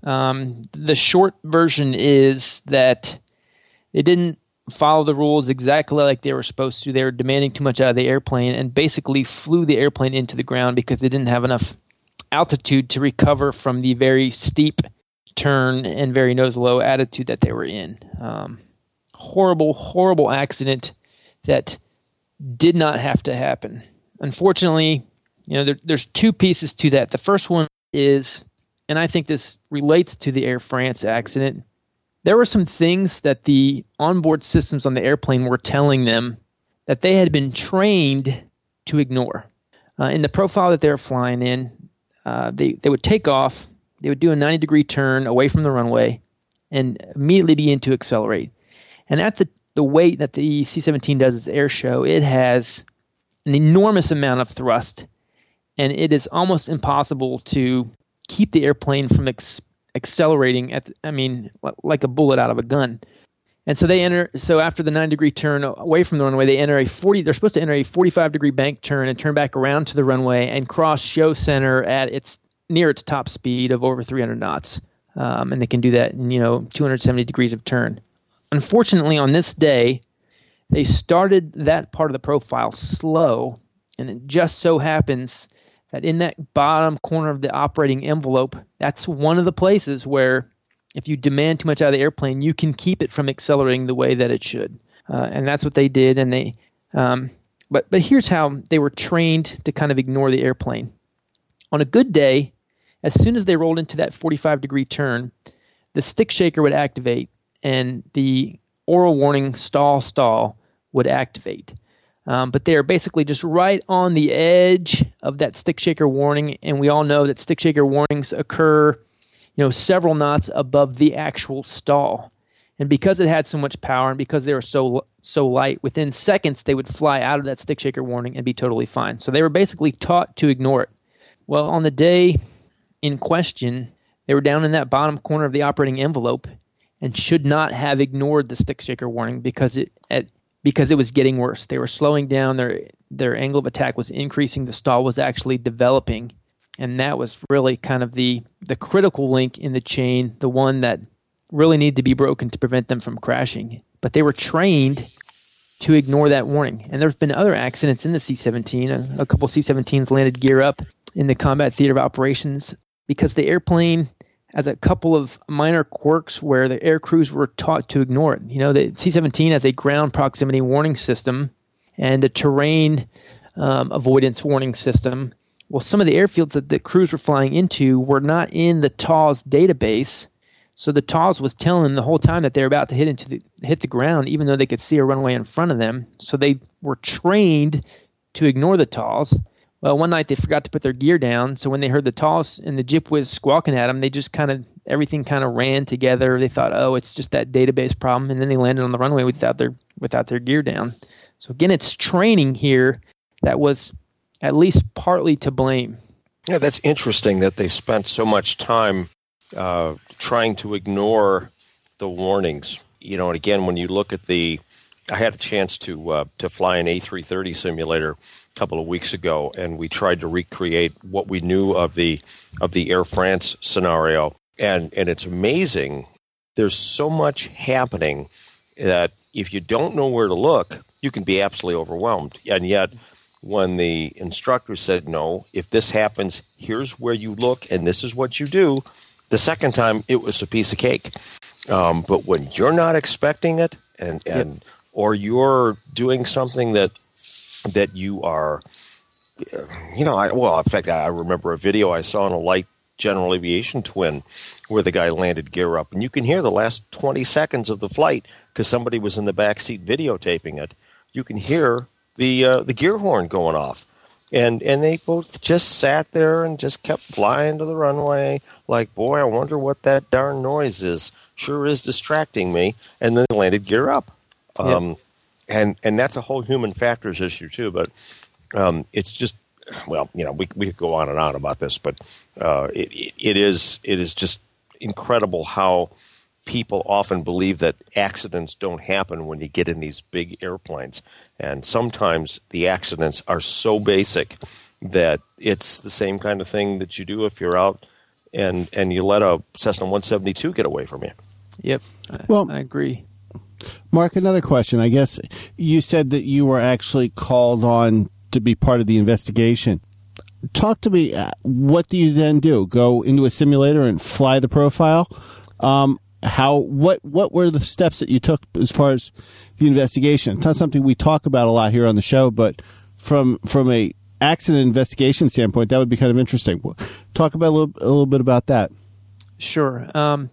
Um, the short version is that they didn't follow the rules exactly like they were supposed to. They were demanding too much out of the airplane and basically flew the airplane into the ground because they didn't have enough altitude to recover from the very steep turn and very nose-low attitude that they were in. Um, horrible, horrible accident that did not have to happen. Unfortunately, you know, there, there's two pieces to that. The first one is, and I think this relates to the Air France accident, there were some things that the onboard systems on the airplane were telling them that they had been trained to ignore. Uh, in the profile that they were flying in, uh, they, they would take off, they would do a ninety degree turn away from the runway, and immediately begin to accelerate. And at the, the weight that the C seventeen does as air show, it has an enormous amount of thrust, and it is almost impossible to keep the airplane from ex- accelerating at, I mean, like a bullet out of a gun. And so they enter, so after the nine degree turn away from the runway, they enter a forty, they're supposed to enter a forty-five degree bank turn and turn back around to the runway and cross show center at its, near its top speed of over three hundred knots. Um, and they can do that in, you know, two hundred seventy degrees of turn. Unfortunately, on this day, they started that part of the profile slow, and it just so happens that in that bottom corner of the operating envelope, that's one of the places where if you demand too much out of the airplane, you can keep it from accelerating the way that it should. Uh, and that's what they did. And they, um, but but here's how they were trained to kind of ignore the airplane. On a good day, as soon as they rolled into that forty-five degree turn, the stick shaker would activate and the oral warning stall stall would activate. Um, but they are basically just right on the edge of that stick shaker warning, and we all know that stick shaker warnings occur, you know, several knots above the actual stall. And because it had so much power and because they were so so light, within seconds they would fly out of that stick shaker warning and be totally fine. So they were basically taught to ignore it. Well, on the day in question, they were down in that bottom corner of the operating envelope and should not have ignored the stick shaker warning because it at because it was getting worse. They were slowing down, their their angle of attack was increasing, the stall was actually developing, and that was really kind of the, the critical link in the chain, the one that really needed to be broken to prevent them from crashing. But they were trained to ignore that warning. And there's been other accidents in the C seventeen. A, a couple C seventeens landed gear up in the combat theater of operations because the airplane has a couple of minor quirks where the air crews were taught to ignore it. You know, the C seventeen has a ground proximity warning system and a terrain um, avoidance warning system. Well, some of the airfields that the crews were flying into were not in the T A W S database, so the T A W S was telling them the whole time that they were about to hit into the, hit the ground, even though they could see a runway in front of them. So they were trained to ignore the T A W S. Well, one night they forgot to put their gear down, so when they heard the T A W S and the Jip Whiz squawking at them, they just kind of, everything kind of ran together. They thought, oh, it's just that database problem, and then they landed on the runway without their without their gear down. So again, it's training here that was at least partly to blame. Yeah, that's interesting that they spent so much time uh, trying to ignore the warnings. You know, and again, when you look at the, I had a chance to uh, to fly an A three thirty simulator a couple of weeks ago, and we tried to recreate what we knew of the of the Air France scenario, and and it's amazing. There's so much happening that if you don't know where to look, you can be absolutely overwhelmed. And yet, when the instructor said, no, if this happens, here's where you look, and this is what you do, the second time it was a piece of cake. Um, but when you're not expecting it, and and yep. or you're doing something that that you are, you know, I, well, in fact, I remember a video I saw on a light general aviation twin where the guy landed gear up, and you can hear the last twenty seconds of the flight because somebody was in the back seat videotaping it. You can hear the uh, the gear horn going off, and and they both just sat there and just kept flying to the runway like, boy, I wonder what that darn noise is. Sure is distracting me. And then they landed gear up. Um, yep. And and that's a whole human factors issue too. But um, it's just, well, you know, we we could go on and on about this, but uh, it, it it is it is just incredible how people often believe that accidents don't happen when you get in these big airplanes. And sometimes the accidents are so basic that it's the same kind of thing that you do if you're out and and you let a Cessna one seventy-two get away from you. Yep. I, Well, I agree. Mark, another question. I guess you said that you were actually called on to be part of the investigation. Talk to me. uh, What do you then do? Go into a simulator and fly the profile? Um, how? What? What were the steps that you took as far as the investigation? It's not something we talk about a lot here on the show, but from from a accident investigation standpoint, that would be kind of interesting. Talk about a little, a little bit about that. Sure. Um,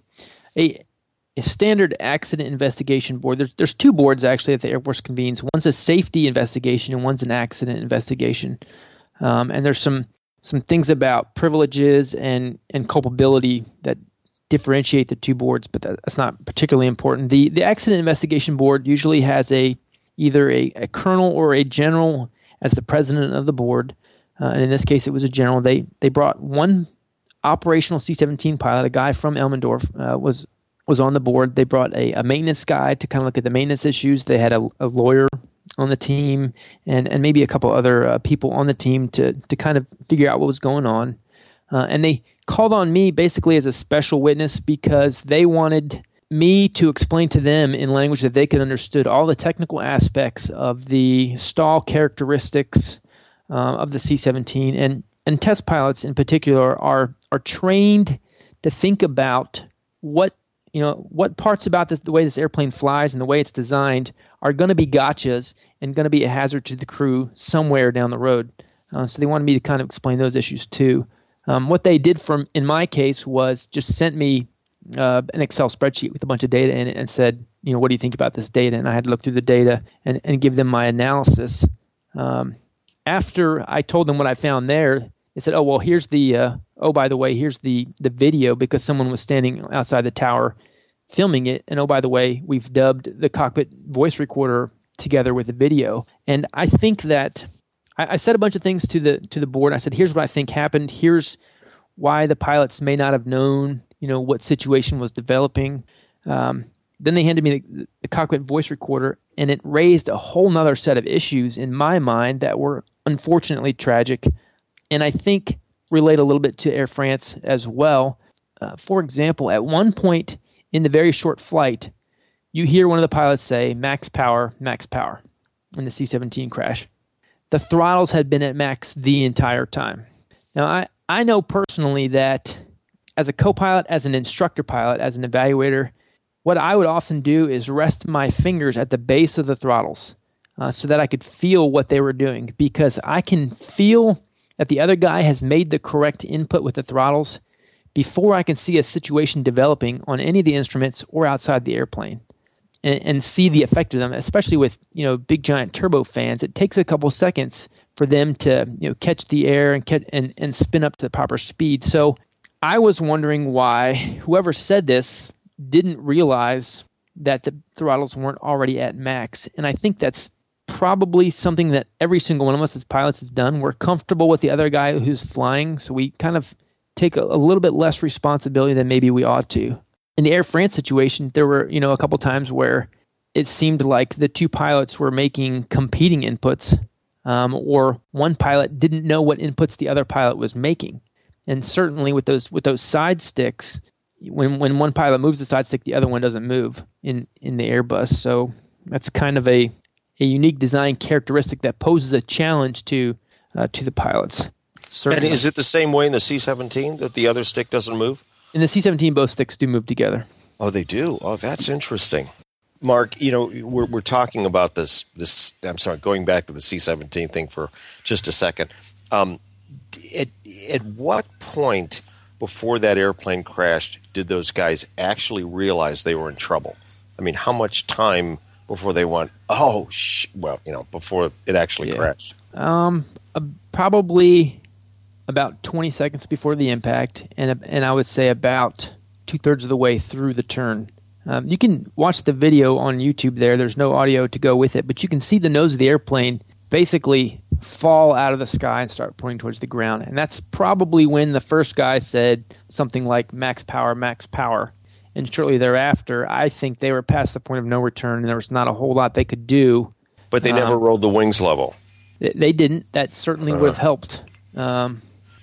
a a standard accident investigation board. There's there's two boards actually that the Air Force convenes. One's a safety investigation and one's an accident investigation. Um, and there's some some things about privileges and, and culpability that differentiate the two boards, but that, that's not particularly important. The the accident investigation board usually has a either a, a colonel or a general as the president of the board. Uh, and in this case, it was a general. They they brought one operational C seventeen pilot, a guy from Elmendorf, uh, was was on the board. They brought a, a maintenance guy to kind of look at the maintenance issues. They had a, a lawyer on the team, and, and maybe a couple other uh, people on the team to to kind of figure out what was going on. Uh, and they called on me basically as a special witness because they wanted me to explain to them in language that they could understood all the technical aspects of the stall characteristics uh, of the C seventeen. And and test pilots in particular are are trained to think about what you know what parts about this, the way this airplane flies and the way it's designed are going to be gotchas and going to be a hazard to the crew somewhere down the road. Uh, so they wanted me to kind of explain those issues too. Um, what they did from in my case was just sent me uh, an Excel spreadsheet with a bunch of data in it and said, you know, what do you think about this data? And I had to look through the data and, and give them my analysis. Um, after I told them what I found there, they said, oh, well, here's the, uh, oh, by the way, here's the, the video because someone was standing outside the tower filming it. And oh, by the way, we've dubbed the cockpit voice recorder together with the video. And I think that I, I said a bunch of things to the to the board. I said, here's what I think happened. Here's why the pilots may not have known, you know, what situation was developing. Um, then they handed me the, the cockpit voice recorder, and it raised a whole nother set of issues in my mind that were unfortunately tragic, and I think relate a little bit to Air France as well. Uh, for example, at one point in the very short flight, you hear one of the pilots say, max power, max power, in the C seventeen crash. The throttles had been at max the entire time. Now, I, I know personally that as a co-pilot, as an instructor pilot, as an evaluator, what I would often do is rest my fingers at the base of the throttles uh, so that I could feel what they were doing, because I can feel that the other guy has made the correct input with the throttles before I can see a situation developing on any of the instruments or outside the airplane and, and see the effect of them, especially with, you know, big giant turbofans. It takes a couple seconds for them to, you know, catch the air and, catch, and, and spin up to the proper speed. So I was wondering why whoever said this didn't realize that the throttles weren't already at max. And I think that's probably something that every single one of us as pilots has done. We're comfortable with the other guy who's flying, so we kind of take a, a little bit less responsibility than maybe we ought to. In the Air France situation, there were, you know, a couple times where it seemed like the two pilots were making competing inputs, um, or one pilot didn't know what inputs the other pilot was making. And certainly with those with those side sticks, when when one pilot moves the side stick, the other one doesn't move in, in the Airbus. So that's kind of a, a unique design characteristic that poses a challenge to uh, to the pilots. Certainly. And is it the same way in the C seventeen that the other stick doesn't move? In the C seventeen, both sticks do move together. Oh, they do? Oh, that's interesting. Mark, you know, we're we're talking about this, this I'm sorry, going back to the C seventeen thing for just a second. Um, at, at what point before that airplane crashed did those guys actually realize they were in trouble? I mean, how much time before they went, oh, sh-, well, you know, before it actually yeah. crashed? Um, uh, probably about twenty seconds before the impact, and and I would say about two-thirds of the way through the turn. Um, you can watch the video on YouTube there. There's no audio to go with it, but you can see the nose of the airplane basically fall out of the sky and start pointing towards the ground. And that's probably when the first guy said something like max power, max power. And shortly thereafter, I think they were past the point of no return, and there was not a whole lot they could do. But they never um, rolled the wings level. They, they didn't. That certainly uh-huh. would have helped. Um,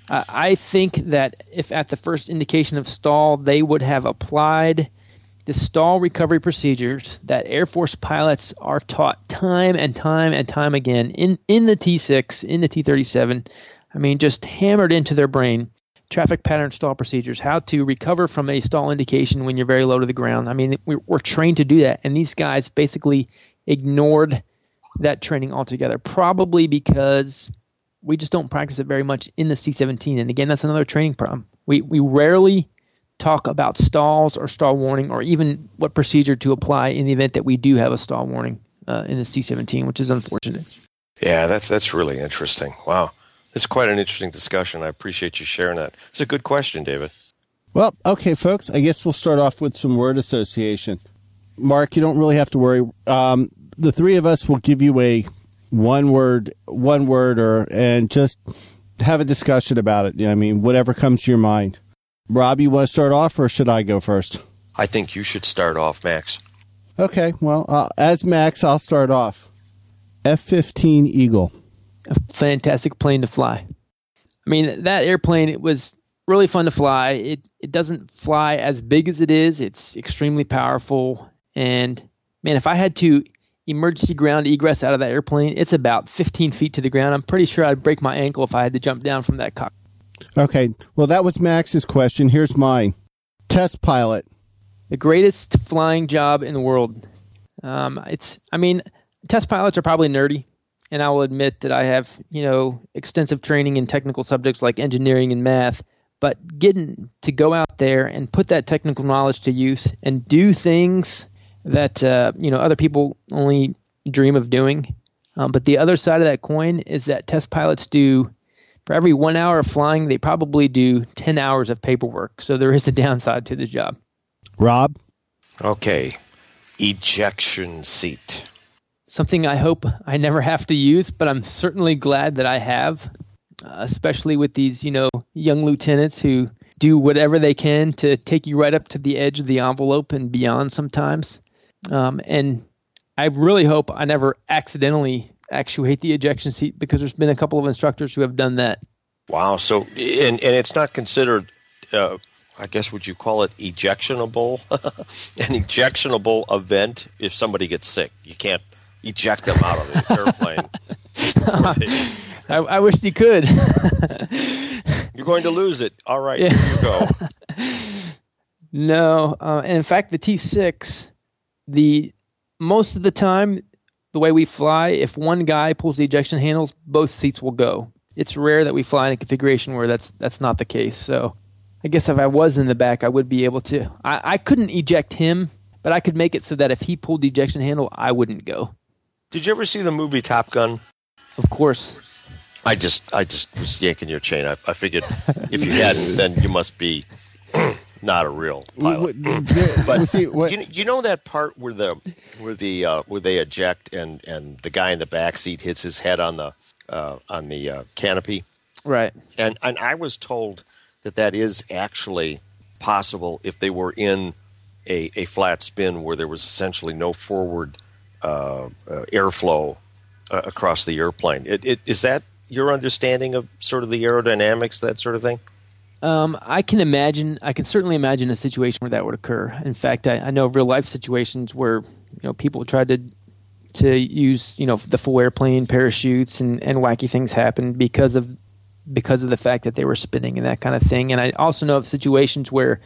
Uh, I think that if at the first indication of stall, they would have applied the stall recovery procedures that Air Force pilots are taught time and time and time again in, in the T six, in the T thirty-seven. I mean, just hammered into their brain. Traffic pattern stall procedures, how to recover from a stall indication when you're very low to the ground. I mean, we're, we're trained to do that. And these guys basically ignored that training altogether, probably because we just don't practice it very much in the C seventeen. And again, that's another training problem. We we rarely talk about stalls or stall warning or even what procedure to apply in the event that we do have a stall warning uh, in the C seventeen, which is unfortunate. Yeah, that's that's really interesting. Wow. It's quite an interesting discussion. I appreciate you sharing that. It's a good question, David. Well, okay, folks, I guess we'll start off with some word association. Mark, you don't really have to worry. Um, the three of us will give you a one word, one word, or and just have a discussion about it. I mean, whatever comes to your mind. Rob, you want to start off, or should I go first? I think you should start off, Max. Okay, well, uh, as Max, I'll start off. F fifteen Eagle. A fantastic plane to fly. I mean, that airplane, it was really fun to fly. It it doesn't fly as big as it is. It's extremely powerful. And, man, if I had to emergency ground egress out of that airplane, it's about fifteen feet to the ground. I'm pretty sure I'd break my ankle if I had to jump down from that cockpit. Okay, well, that was Max's question. Here's mine. Test pilot. The greatest flying job in the world. Um, it's, I mean, test pilots are probably nerdy. And I will admit that I have, you know, extensive training in technical subjects like engineering and math, but getting to go out there and put that technical knowledge to use and do things that, uh, you know, other people only dream of doing. Um, but the other side of that coin is that test pilots do, for every one hour of flying, they probably do ten hours of paperwork. So there is a downside to the job. Rob? Okay. Ejection seat. Something I hope I never have to use, but I'm certainly glad that I have, uh, especially with these, you know, young lieutenants who do whatever they can to take you right up to the edge of the envelope and beyond sometimes. Um, and I really hope I never accidentally actuate the ejection seat, because there's been a couple of instructors who have done that. Wow. So, and, and it's not considered, uh, I guess, would you call it ejectionable? An ejectionable event if somebody gets sick. You can't eject them out of the airplane. They... I, I wish you could. You're going to lose it. All right, yeah. Here you go. No, uh, and in fact, the T six, the most of the time, the way we fly, if one guy pulls the ejection handles, both seats will go. It's rare that we fly in a configuration where that's that's not the case. So I guess if I was in the back, I would be able to. I, I couldn't eject him, but I could make it so that if he pulled the ejection handle, I wouldn't go. Did you ever see the movie Top Gun? Of course. I just I just was yanking your chain. I, I figured if you hadn't, then you must be not a real pilot. But you, you know that part where the where the uh, where they eject and, and the guy in the back seat hits his head on the uh, on the uh, canopy, right? And and I was told that that is actually possible if they were in a, a flat spin where there was essentially no forward uh, uh, airflow uh, across the airplane. It, it, is that your understanding of sort of the aerodynamics, that sort of thing? Um, I can imagine. I can certainly imagine a situation where that would occur. In fact, I, I know of real life situations where you know people tried to to use you know the full airplane parachutes and, and wacky things happen because of because of the fact that they were spinning and that kind of thing. And I also know of situations where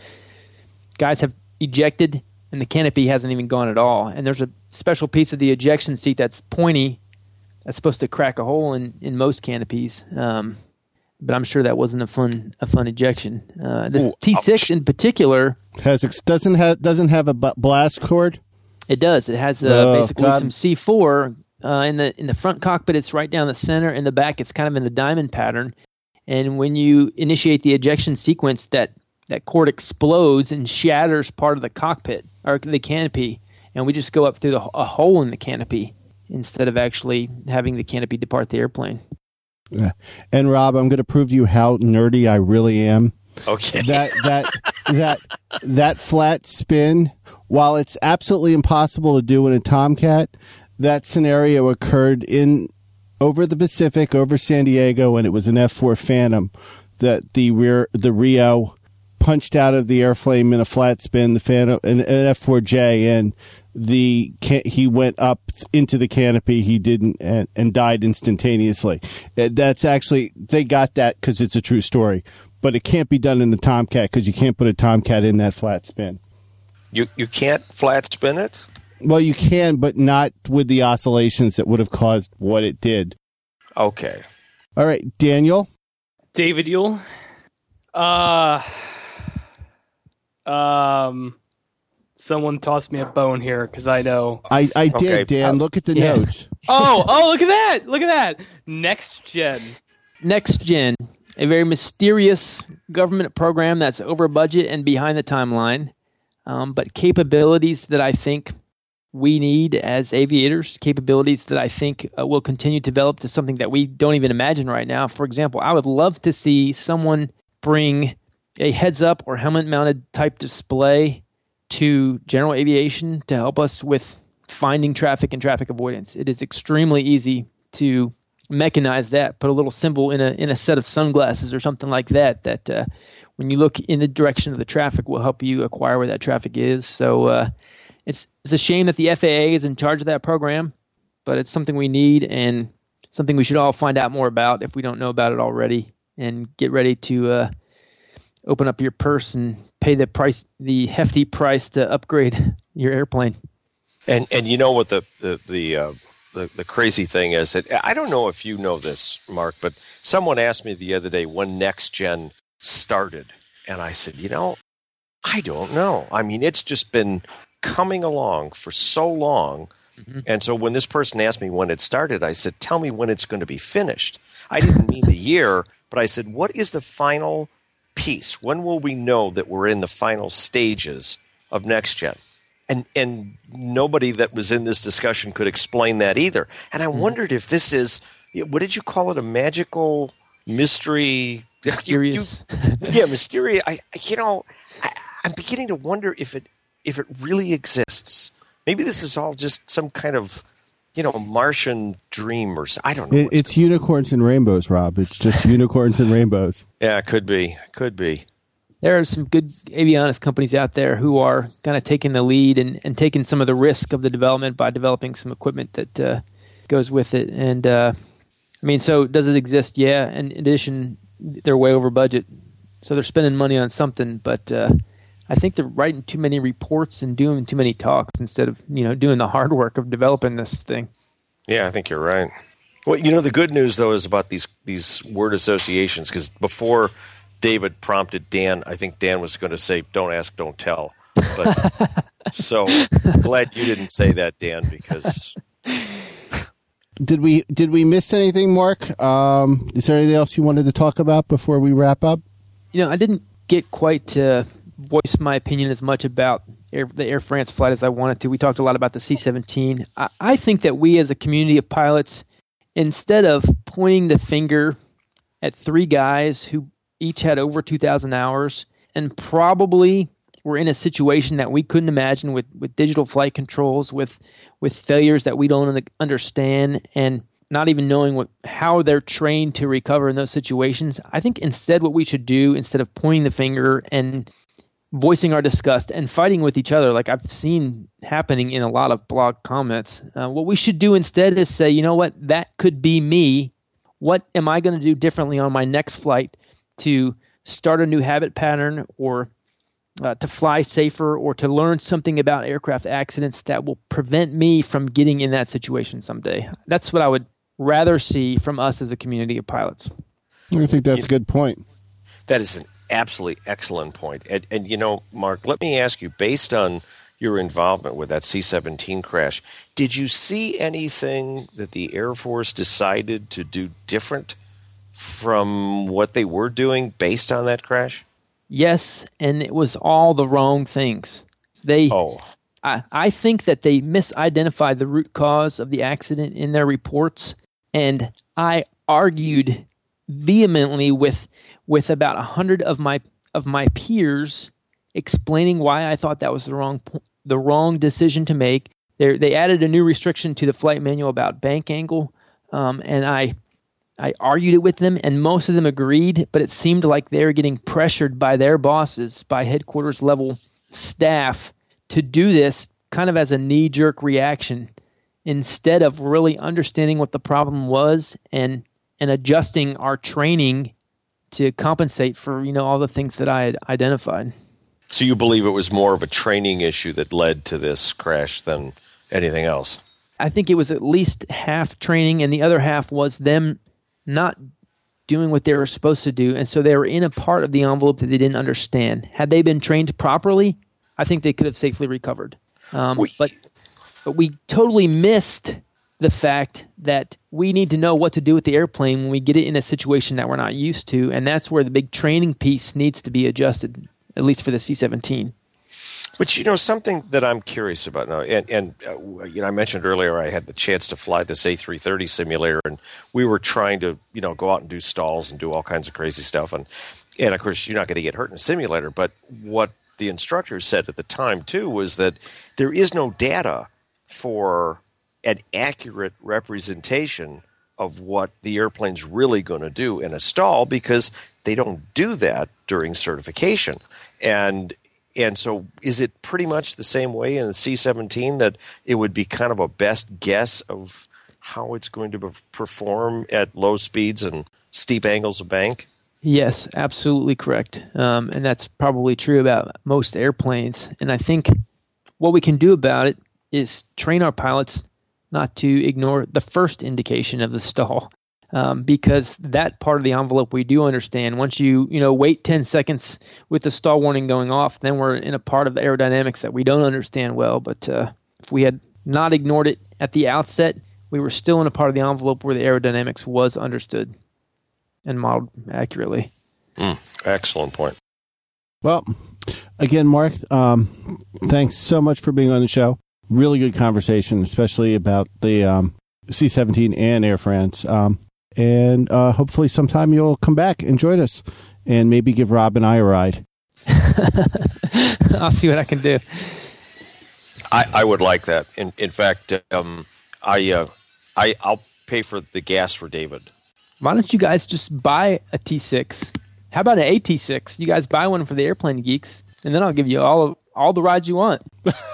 guys have ejected and the canopy hasn't even gone at all, and there's a special piece of the ejection seat that's pointy that's supposed to crack a hole in, in most canopies. Um, but I'm sure that wasn't a fun a fun ejection. Uh, the Ooh, T six in particular has doesn't have doesn't have a blast cord. It does. It has uh, oh, basically God. some C four uh, in the in the front cockpit. It's right down the center. In the back, it's kind of in the diamond pattern. And when you initiate the ejection sequence, that that cord explodes and shatters part of the cockpit or the canopy, and we just go up through the, a hole in the canopy instead of actually having the canopy depart the airplane. Yeah. And Rob, I'm going to prove to you how nerdy I really am. Okay. That that that that flat spin, while it's absolutely impossible to do in a Tomcat, that scenario occurred in over the Pacific, over San Diego, and it was an F four Phantom. that the rear the Rio punched out of the airframe in a flat spin, the Phantom, an, an F four J, and the he went up into the canopy. He didn't and, and died instantaneously. That's actually, they got that because it's a true story, but it can't be done in the Tomcat because you can't put a Tomcat in that flat spin. You you can't flat spin it? Well, you can, but not with the oscillations that would have caused what it did. Okay. All right, Daniel. David Yule. Uh, um, someone tossed me a bone here because I know. I, I did, Okay. Dan. Uh, Look at the yeah. notes. Oh, oh, look at that! Look at that! Next Gen. Next Gen, a very mysterious government program that's over budget and behind the timeline, um, but capabilities that I think we need as aviators, capabilities that I think uh, will continue to develop to something that we don't even imagine right now. For example, I would love to see someone bring a heads-up or helmet-mounted type display to general aviation to help us with finding traffic and traffic avoidance. It is extremely easy to mechanize that, put a little symbol in a in a set of sunglasses or something like that, that uh, when you look in the direction of the traffic will help you acquire where that traffic is. So uh, it's it's a shame that the F A A is in charge of that program, but it's something we need and something we should all find out more about if we don't know about it already, and get ready to uh, open up your purse and pay the price, the hefty price to upgrade your airplane. And and you know what the the the, uh, the the crazy thing is that I don't know if you know this, Mark, but someone asked me the other day when Next Gen started, and I said, you know, I don't know. I mean, it's just been coming along for so long, mm-hmm. and so when this person asked me when it started, I said, tell me when it's going to be finished. I didn't mean the year, but I said, what is the final piece? When will we know that we're in the final stages of Next Gen? And and nobody that was in this discussion could explain that either. And I mm. wondered if this is, what did you call it, a magical mystery? Mysterious. You, you, yeah, mysterious. I, you know, I, I'm beginning to wonder if it if it really exists. Maybe this is all just some kind of, you know, Martian dream or I don't know. It, it's going unicorns and rainbows, Rob. It's just unicorns and rainbows. Yeah, it could be. Could be. There are some good avionics companies out there who are kind of taking the lead and, and taking some of the risk of the development by developing some equipment that uh, goes with it. And, uh, I mean, so does it exist? Yeah. And in addition, they're way over budget. So they're spending money on something. But uh, I think they're writing too many reports and doing too many talks instead of, you know, doing the hard work of developing this thing. Yeah, I think you're right. Well, you know, the good news, though, is about these, these word associations, because before David prompted Dan, I think Dan was going to say, don't ask, don't tell. But so glad you didn't say that, Dan, because... Did we did we miss anything, Mark? Um, is there anything else you wanted to talk about before we wrap up? You know, I didn't get quite to voice my opinion as much about Air, the Air France flight as I wanted to. We talked a lot about the C seventeen. I, I think that we as a community of pilots, instead of pointing the finger at three guys who each had over two thousand hours and probably were in a situation that we couldn't imagine with, with digital flight controls, with with failures that we don't understand, and not even knowing what how they're trained to recover in those situations. I think instead what we should do, instead of pointing the finger and voicing our disgust and fighting with each other like I've seen happening in a lot of blog comments, uh, what we should do instead is say, you know what, that could be me. What am I going to do differently on my next flight to start a new habit pattern, or uh, to fly safer, or to learn something about aircraft accidents that will prevent me from getting in that situation someday? That's what I would rather see from us as a community of pilots. I think that's a good point. That is an absolutely excellent point. And, and you know, Mark, let me ask you, based on your involvement with that C seventeen crash, did you see anything that the Air Force decided to do different from what they were doing based on that crash? Yes, and it was all the wrong things. They, oh. I, I think that they misidentified the root cause of the accident in their reports, and I argued vehemently with with about a hundred of my of my peers, explaining why I thought that was the wrong the wrong decision to make. They they added a new restriction to the flight manual about bank angle, um, and I I argued it with them, and most of them agreed, but it seemed like they were getting pressured by their bosses, by headquarters level staff, to do this kind of as a knee-jerk reaction instead of really understanding what the problem was and and adjusting our training to compensate for, you know, all the things that I had identified. So you believe it was more of a training issue that led to this crash than anything else? I think it was at least half training, and the other half was them not doing what they were supposed to do, and so they were in a part of the envelope that they didn't understand. Had they been trained properly, I think they could have safely recovered. Um, we, but but we totally missed the fact that we need to know what to do with the airplane when we get it in a situation that we're not used to, and that's where the big training piece needs to be adjusted, at least for the C seventeen. But, you know, something that I'm curious about now, and, and uh, you know, I mentioned earlier I had the chance to fly this A three thirty simulator, and we were trying to, you know, go out and do stalls and do all kinds of crazy stuff. And, and of course, you're not going to get hurt in a simulator. But what the instructor said at the time, too, was that there is no data for an accurate representation of what the airplane's really going to do in a stall, because they don't do that during certification. And And so is it pretty much the same way in the C seventeen that it would be kind of a best guess of how it's going to perform at low speeds and steep angles of bank? Yes, absolutely correct. Um, and that's probably true about most airplanes. And I think what we can do about it is train our pilots not to ignore the first indication of the stall. Um, because that part of the envelope we do understand. Once you you know wait ten seconds with the stall warning going off, then we're in a part of the aerodynamics that we don't understand well. But uh, if we had not ignored it at the outset, we were still in a part of the envelope where the aerodynamics was understood and modeled accurately. Mm, excellent point. Well, again, Mark, um, thanks so much for being on the show. Really good conversation, especially about the um, C seventeen and Air France. Um, And uh, hopefully sometime you'll come back and join us and maybe give Rob and I a ride. I'll see what I can do. I, I would like that. In in fact, um, I uh, I I'll pay for the gas for David. Why don't you guys just buy a T six? How about an A T six? You guys buy one for the airplane geeks, and then I'll give you all of all the rides you want.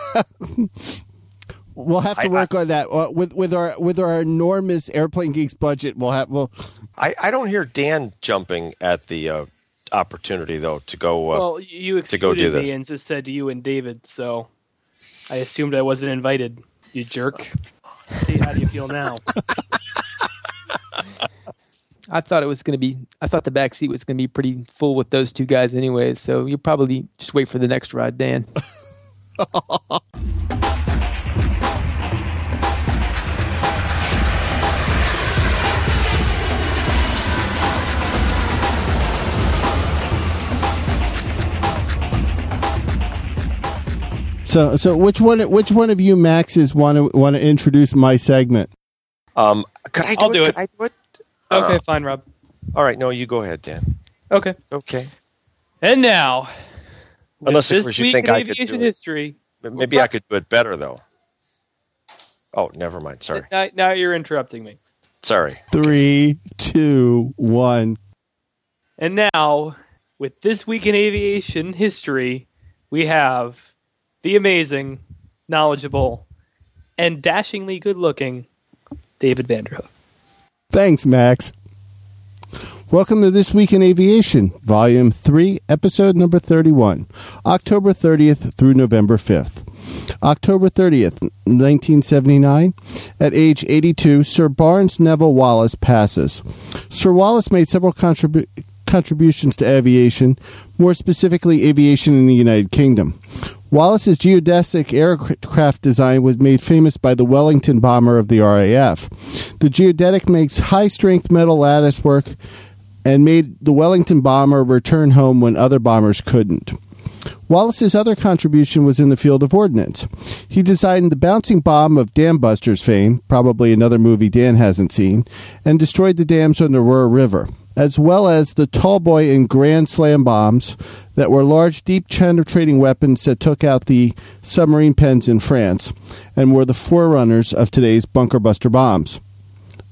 We'll have to I, work I, on that uh, with with our with our enormous Airplane Geeks budget. We'll have we'll. I, I don't hear Dan jumping at the uh, opportunity though to go. Uh, well, you to go do excluded this. me and just said you and David, so I assumed I wasn't invited. You jerk. See, how do you feel now? I thought it was going to be. I thought the back seat was going to be pretty full with those two guys, anyways. So you'll probably just wait for the next ride, Dan. So, so which one? Which one of you Maxes want to want to introduce my segment? Um, could I do I'll it? do it. Could I do it? Okay, Uh, fine, Rob. all right, no, you go ahead, Dan. Okay. It's okay. And now, with Unless, of this course, you week think in I could aviation do it. history. But maybe I could do it better though. Oh, never mind. Sorry. Now, now you're interrupting me. Sorry. Three, two, one. And now, with this week in aviation history, we have the amazing, knowledgeable, and dashingly good-looking David Vanderhoof. Thanks, Max. Welcome to This Week in Aviation, Volume three, Episode number thirty-one, October thirtieth through November fifth. October thirtieth, nineteen seventy-nine, at age eighty-two, Sir Barnes Neville Wallace passes. Sir Wallace made several contribu- contributions to aviation, more specifically aviation in the United Kingdom. Wallace's geodesic aircraft design was made famous by the Wellington bomber of the R A F. The geodetic makes high-strength metal lattice work and made the Wellington bomber return home when other bombers couldn't. Wallace's other contribution was in the field of ordnance. He designed the bouncing bomb of Dam Busters fame, probably another movie Dan hasn't seen, and destroyed the dams on the Ruhr River, as well as the Tallboy and Grand Slam bombs that were large, deep-penetrating weapons that took out the submarine pens in France and were the forerunners of today's bunker buster bombs.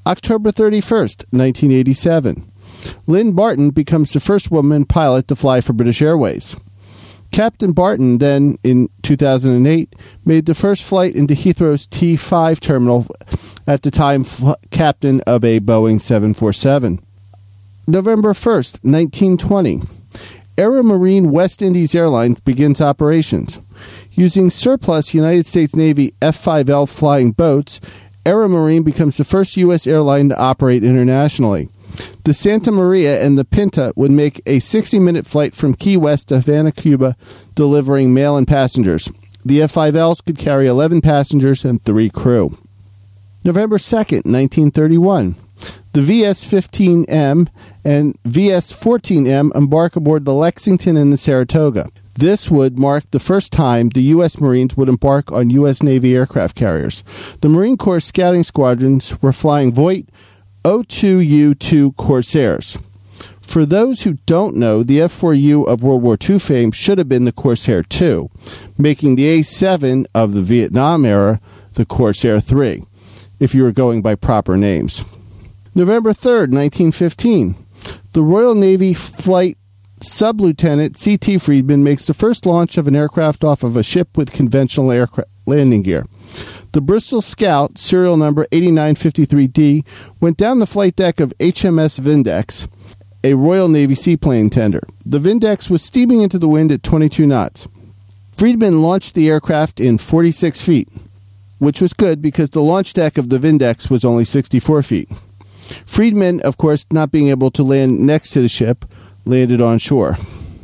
October thirty-first, nineteen eighty-seven. Lynn Barton becomes the first woman pilot to fly for British Airways. Captain Barton then, in two thousand eight, made the first flight into Heathrow's T five terminal, at the time f- captain of a Boeing seven forty-seven. November first, nineteen twenty. Aeromarine West Indies Airlines begins operations. Using surplus United States Navy F five L flying boats, Aeromarine becomes the first U S airline to operate internationally. The Santa Maria and the Pinta would make a sixty-minute flight from Key West to Havana, Cuba, delivering mail and passengers. The F five Ls could carry eleven passengers and three crew. November second, nineteen thirty-one. The V S fifteen M and V S fourteen M embark aboard the Lexington and the Saratoga. This would mark the first time the U S Marines would embark on U S Navy aircraft carriers. The Marine Corps scouting squadrons were flying Voight O two U two Corsairs. For those who don't know, the F four U of World War Two fame should have been the Corsair two, making the A seven of the Vietnam era the Corsair three, if you were going by proper names. November third, nineteen fifteen. The Royal Navy Flight Sub-Lieutenant C T Friedman makes the first launch of an aircraft off of a ship with conventional aircraft landing gear. The Bristol Scout, serial number eighty-nine fifty-three D, went down the flight deck of H M S Vindex, a Royal Navy seaplane tender. The Vindex was steaming into the wind at twenty-two knots. Friedman launched the aircraft in forty-six feet, which was good because the launch deck of the Vindex was only sixty-four feet. Friedman, of course, not being able to land next to the ship, landed on shore.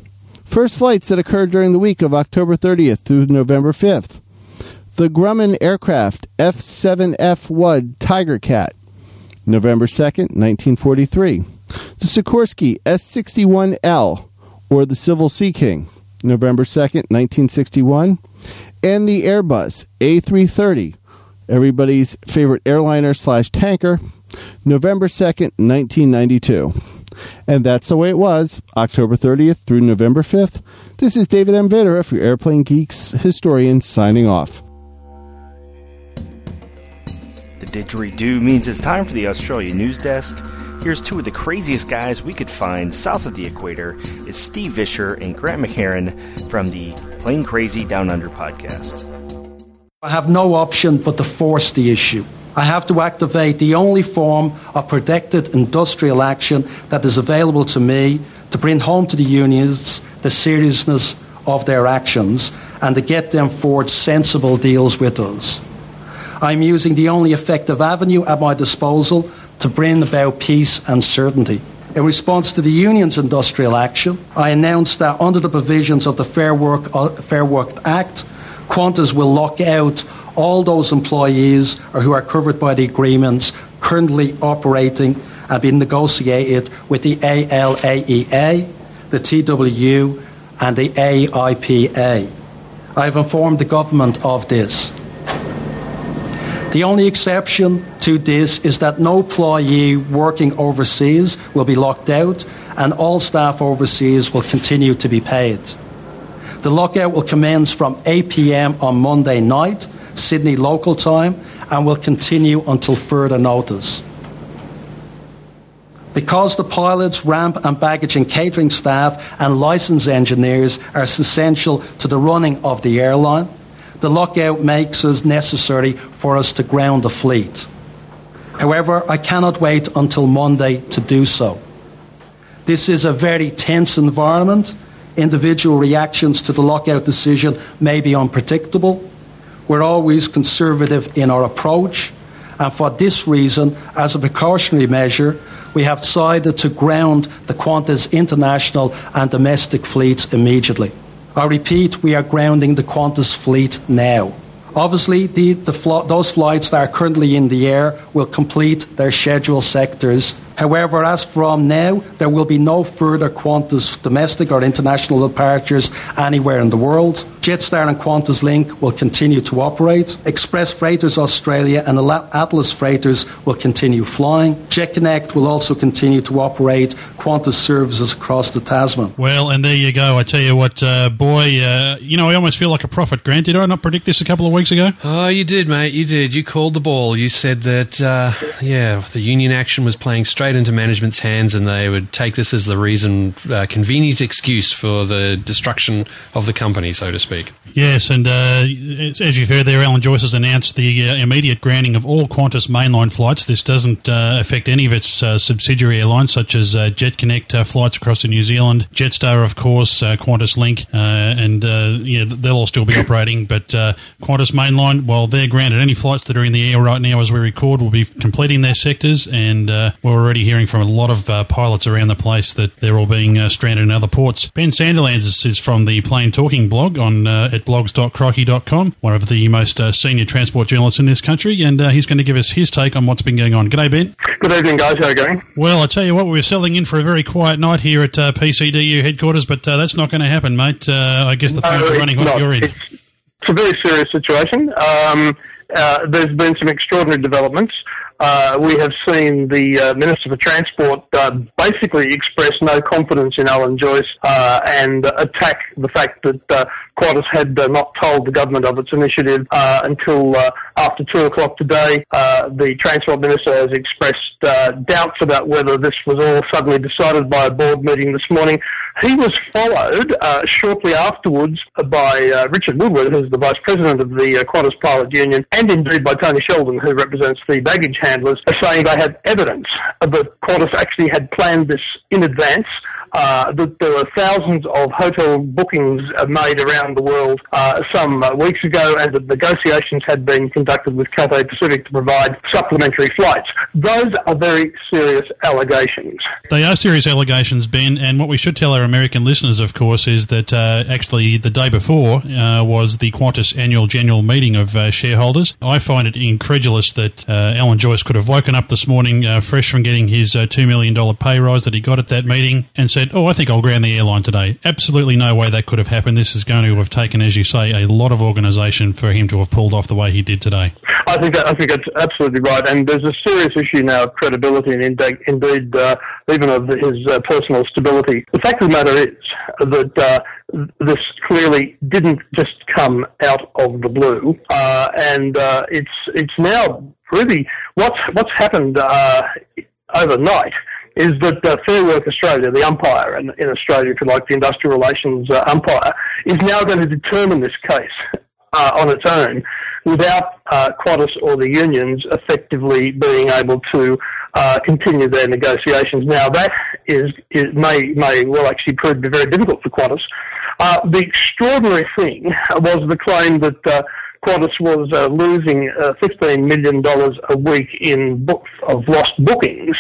First flights that occurred during the week of October thirtieth through November fifth. The Grumman aircraft F seven F one Tiger Cat, November second, nineteen forty-three. The Sikorsky S sixty-one L, or the Civil Sea King, November second, nineteen sixty-one. And the Airbus A three thirty, everybody's favorite airliner slash tanker, November second, nineteen ninety-two. And that's the way it was, October thirtieth through November fifth. This is David M. Vanderhoof, your Airplane Geeks historian, signing off. The didgeridoo means it's time for the Australia News Desk. Here's two of the craziest guys we could find south of the equator. It's Steve Visscher and Grant McHerron from the Plane Crazy Down Under podcast. I have no option but to force the issue. I have to activate the only form of protected industrial action that is available to me to bring home to the unions the seriousness of their actions and to get them forward sensible deals with us. I'm using the only effective avenue at my disposal to bring about peace and certainty. In response to the union's industrial action, I announced that under the provisions of the Fair Work, uh, Fair Work Act, Qantas will lock out all those employees who are covered by the agreements currently operating and being negotiated with the A L A E A, the T W U and the A I P A. I have informed the government of this. The only exception to this is that no employee working overseas will be locked out and all staff overseas will continue to be paid. The lockout will commence from eight p.m. on Monday night, Sydney local time, and will continue until further notice. Because the pilots, ramp and baggage and catering staff and licensed engineers are essential to the running of the airline, the lockout makes it necessary for us to ground the fleet. However, I cannot wait until Monday to do so. This is a very tense environment. Individual reactions to the lockout decision may be unpredictable. We're always conservative in our approach, and for this reason, as a precautionary measure, we have decided to ground the Qantas international and domestic fleets immediately. I repeat, we are grounding the Qantas fleet now. Obviously, the, the fl- those flights that are currently in the air will complete their scheduled sectors. However, as from now, there will be no further Qantas domestic or international departures anywhere in the world. Jetstar and Qantas Link will continue to operate. Express Freighters Australia and Atlas Freighters will continue flying. JetConnect will also continue to operate Qantas services across the Tasman. Well, and there you go. I tell you what, uh, boy, uh, you know, I almost feel like a prophet, Grant. Did I not predict this a couple of weeks ago? Oh, you did, mate. You did. You called the ball. You said that, uh, yeah, the union action was playing straight into management's hands and they would take this as the reason, uh, convenient excuse for the destruction of the company, so to speak. Yes, and uh, as you've heard there, Alan Joyce has announced the uh, immediate grounding of all Qantas mainline flights. This doesn't uh, affect any of its uh, subsidiary airlines, such as uh, JetConnect uh, flights across to New Zealand, Jetstar, of course, uh, Qantas Link, uh, and uh, yeah, they'll all still be operating. But uh, Qantas mainline, well, they're grounded. Any flights that are in the air right now as we record will be completing their sectors, and uh, we're already hearing from a lot of uh, pilots around the place that they're all being uh, stranded in other ports. Ben Sanderlands is, is from the Plane Talking blog on uh, at blogs dot crikey dot com, one of the most uh, senior transport journalists in this country, and uh, he's going to give us his take on what's been going on. G'day, Ben. Good evening, guys. How are you going? Well, I tell you what, we were settling in for a very quiet night here at uh, P C D U headquarters, but uh, that's not going to happen, mate. Uh, I guess the phones no, are running hot at your end. It's, it's a very serious situation. Um, uh, there's been some extraordinary developments. Uh, we have seen the uh, Minister for Transport uh, basically express no confidence in Alan Joyce uh, and uh, attack the fact that uh, Qantas had uh, not told the government of its initiative uh, until uh, after two o'clock today. Uh, the Transport Minister has expressed uh, doubts about whether this was all suddenly decided by a board meeting this morning. He was followed uh, shortly afterwards by uh, Richard Woodward, who's the Vice President of the uh, Qantas Pilot Union, and indeed by Tony Sheldon, who represents the baggage handlers, saying they had evidence that Qantas actually had planned this in advance, uh, that there were thousands of hotel bookings made around the world uh, some uh, weeks ago, and that negotiations had been conducted with Cathay Pacific to provide supplementary flights. Those are very serious allegations. They are serious allegations, Ben, and what we should tell our American listeners, of course, is that uh, actually the day before uh, was the Qantas annual general meeting of uh, shareholders. I find it incredulous that uh, Alan Joyce could have woken up this morning uh, fresh from getting his uh, two million dollars pay rise that he got at that meeting and said, oh, I think I'll ground the airline today. Absolutely no way that could have happened. This is going to have taken, as you say, a lot of organisation for him to have pulled off the way he did today. I think that, I think that's absolutely right, and there's a serious issue now of credibility and indeed, indeed uh, even of his uh, personal stability. The fact of the matter is that uh, this clearly didn't just come out of the blue, uh, and uh, it's it's now really what's what's happened uh, overnight is that uh, Fair Work Australia, the umpire in, in Australia, if you like, the industrial relations uh, umpire, is now going to determine this case uh, on its own, without uh, Qantas or the unions effectively being able to uh, continue their negotiations. Now, that is, is may may well actually prove to be very difficult for Qantas. Uh, the extraordinary thing was the claim that uh, Qantas was uh, losing uh, fifteen million dollars a week in book, of lost bookings.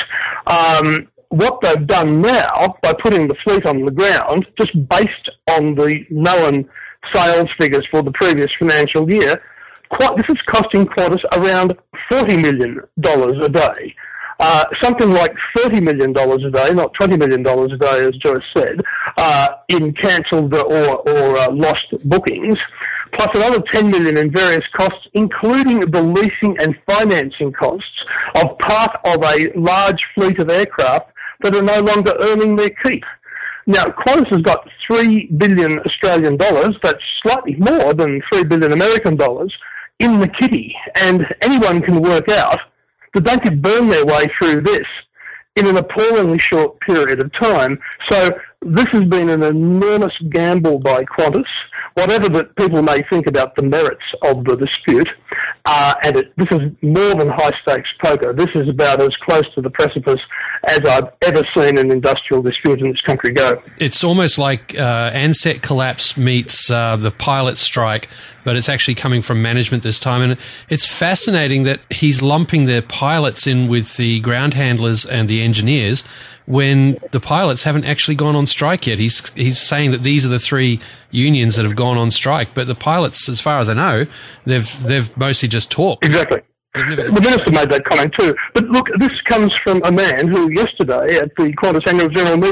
Um, what they've done now, by putting the fleet on the ground, just based on the known sales figures for the previous financial year, this is costing Qantas around forty million dollars a day. Uh, something like thirty million dollars a day, not twenty million dollars a day, as Joyce said, uh, in cancelled or, or uh, lost bookings, plus another ten million dollars in various costs, including the leasing and financing costs of part of a large fleet of aircraft that are no longer earning their keep. Now, Qantas has got three billion Australian dollars, that's slightly more than three billion American dollars, in the kitty, and anyone can work out that they could burn their way through this in an appallingly short period of time. So this has been an enormous gamble by Qantas, whatever that people may think about the merits of the dispute. Uh, and it, this is more than high-stakes poker. This is about as close to the precipice as I've ever seen an industrial dispute in this country go. It's almost like uh, Ansett collapse meets uh, the pilot strike, but it's actually coming from management this time. And it's fascinating that he's lumping the pilots in with the ground handlers and the engineers when the pilots haven't actually gone on strike yet. He's he's saying that these are the three unions that have gone on strike, but the pilots, as far as I know, they've they've mostly just talked. Exactly. The Minister made that comment too. But look, this comes from a man who yesterday at the Qantas annual general meeting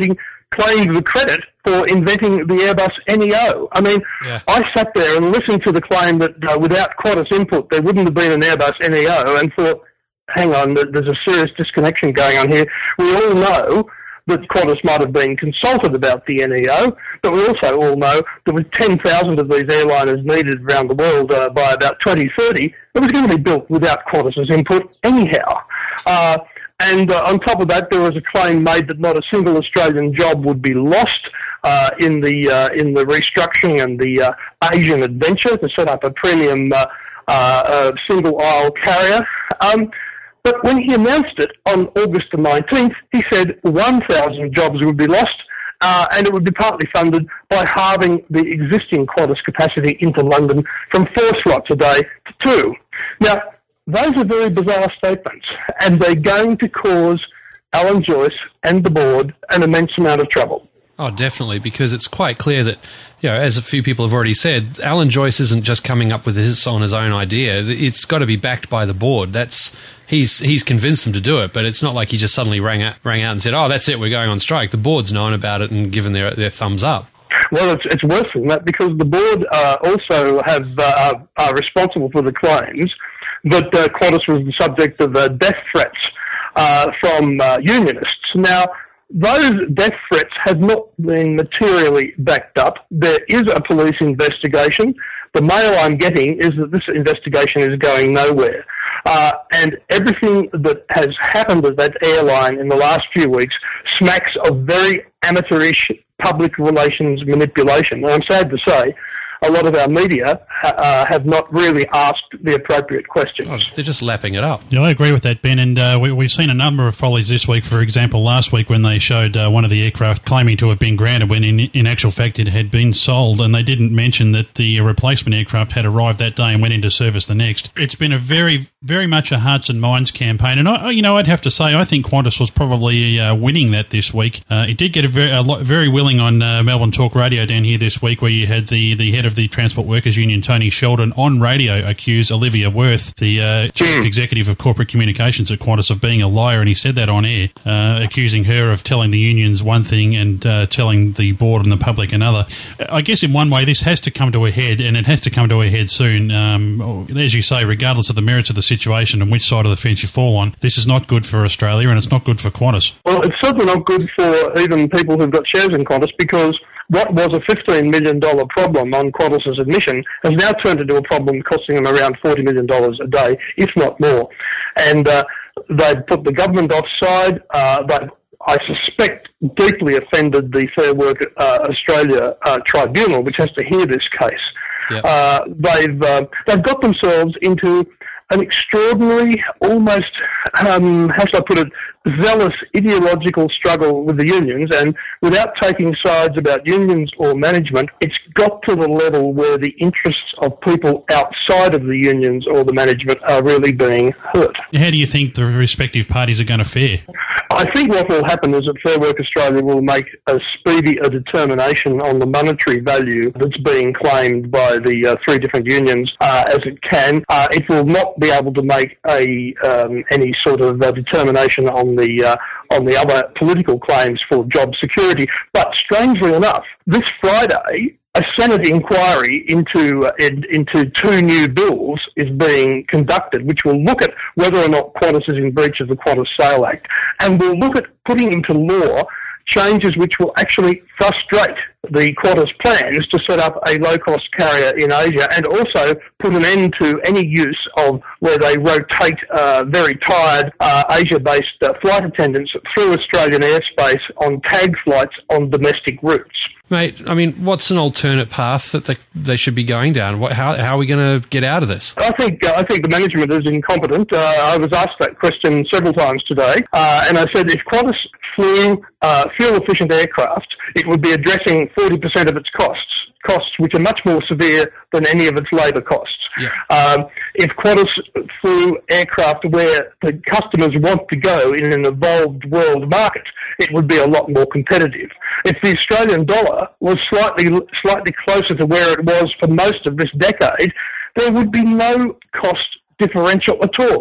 claimed the credit for inventing the Airbus N E O. I mean, yeah. I sat there and listened to the claim that uh, without Qantas input, there wouldn't have been an Airbus N E O, and thought, hang on, there's a serious disconnection going on here. We all know that Qantas might have been consulted about the N E O, but we also all know that with ten thousand of these airliners needed around the world uh, by about twenty thirty, it was going to be built without Qantas's input anyhow. Uh, and uh, on top of that, there was a claim made that not a single Australian job would be lost uh, in the uh, in the restructuring and the uh, Asian adventure to set up a premium uh, uh, single aisle carrier. Um, But when he announced it on August the nineteenth, he said one thousand jobs would be lost, uh, and it would be partly funded by halving the existing Qantas capacity into London from four slots a day to two. Now, those are very bizarre statements, and they're going to cause Alan Joyce and the board an immense amount of trouble. Oh, definitely, because it's quite clear that, you know, as a few people have already said, Alan Joyce isn't just coming up with this on his own idea. It's got to be backed by the board. That's he's he's convinced them to do it, but it's not like he just suddenly rang out, rang out and said, "Oh, that's it, we're going on strike." The board's known about it and given their their thumbs up. Well, it's it's worse than that, because the board uh, also have uh, are responsible for the claims that uh, Qantas was the subject of uh, death threats uh, from uh, unionists. Now, those death threats have not been materially backed up. There is a police investigation. The mail I'm getting is that this investigation is going nowhere. Uh, and everything that has happened at that airline in the last few weeks smacks of very amateurish public relations manipulation. And I'm sad to say, a lot of our media uh, have not really asked the appropriate questions. Oh, they're just lapping it up. Yeah, I agree with that, Ben. And uh, we, we've seen a number of follies this week. For example, last week when they showed uh, one of the aircraft claiming to have been grounded when in, in actual fact it had been sold, and they didn't mention that the replacement aircraft had arrived that day and went into service the next. It's been a very, very much a hearts and minds campaign. And, I, you know, I'd have to say I think Qantas was probably uh, winning that this week. Uh, it did get a very, a lot, very willing on uh, Melbourne Talk Radio down here this week, where you had the, the head of the Transport Workers Union, Tony Sheldon, on radio accuse Olivia Worth, the uh, chief executive of corporate communications at Qantas, of being a liar, and he said that on air, uh, accusing her of telling the unions one thing and uh, telling the board and the public another. I guess in one way this has to come to a head, and it has to come to a head soon. Um, as you say, regardless of the merits of the situation and which side of the fence you fall on, this is not good for Australia, and it's not good for Qantas. Well, it's certainly not good for even people who've got shares in Qantas, because what was a fifteen million dollars problem on Qantas's admission has now turned into a problem costing them around forty million dollars a day, if not more. And uh, they've put the government offside. Uh, they've, I suspect, deeply offended the Fair Work uh, Australia uh, Tribunal, which has to hear this case. Yep. Uh, they've uh, they've got themselves into an extraordinary, almost, um, how shall I put it, zealous ideological struggle with the unions, and without taking sides about unions or management, it's got to the level where the interests of people outside of the unions or the management are really being hurt. How do you think the respective parties are going to fare? I think what will happen is that Fair Work Australia will make as speedy a determination on the monetary value that's being claimed by the uh, three different unions uh, as it can. Uh, it will not be able to make a um, any sort of uh, determination on the uh, on the other political claims for job security. But strangely enough, this Friday, a Senate inquiry into uh, in, into two new bills is being conducted, which will look at whether or not Qantas is in breach of the Qantas Sale Act, and will look at putting into law changes which will actually frustrate the Qantas plans to set up a low-cost carrier in Asia, and also put an end to any use of where they rotate uh, very tired uh, Asia-based uh, flight attendants through Australian airspace on tag flights on domestic routes. Mate, I mean, what's an alternate path that they, they should be going down? What, how, how are we going to get out of this? I think uh, I think the management is incompetent. Uh, I was asked that question several times today, uh, and I said if Qantas flew uh, fuel-efficient aircraft, it would be addressing forty percent of its costs, costs which are much more severe than any of its labour costs. Yeah. Um, if Qantas flew aircraft where the customers want to go in an evolved world market, it would be a lot more competitive. If the Australian dollar was slightly slightly closer to where it was for most of this decade, there would be no cost differential at all.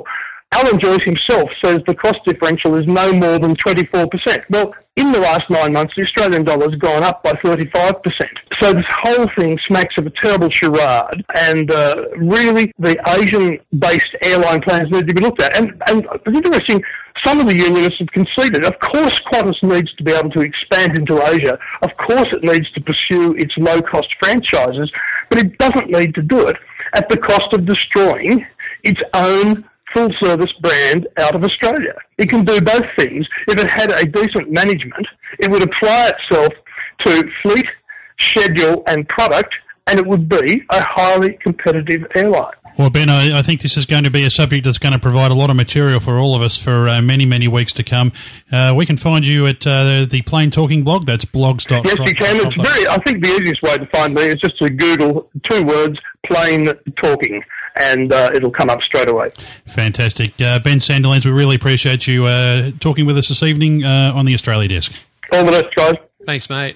Alan Joyce himself says the cost differential is no more than twenty-four percent. Well, in the last nine months, the Australian dollar has gone up by thirty-five percent. So this whole thing smacks of a terrible charade, and uh, really the Asian-based airline plans need to be looked at. And, and it's interesting, some of the unionists have conceded. Of course Qantas needs to be able to expand into Asia. Of course it needs to pursue its low-cost franchises, but it doesn't need to do it at the cost of destroying its own full-service brand out of Australia. It can do both things. If it had a decent management, it would apply itself to fleet, schedule and product, and it would be a highly competitive airline. Well, Ben, I, I think this is going to be a subject that's going to provide a lot of material for all of us for uh, many, many weeks to come. Uh, we can find you at uh, the Plain Talking blog. That's blogs dot com. Yes, you can. It's very. I think the easiest way to find me is just to Google two words, Plain Talking, and uh, it'll come up straight away. Fantastic. Uh, Ben Sandilands, we really appreciate you uh, talking with us this evening uh, on the Australia Desk. All the best, guys. Thanks, mate.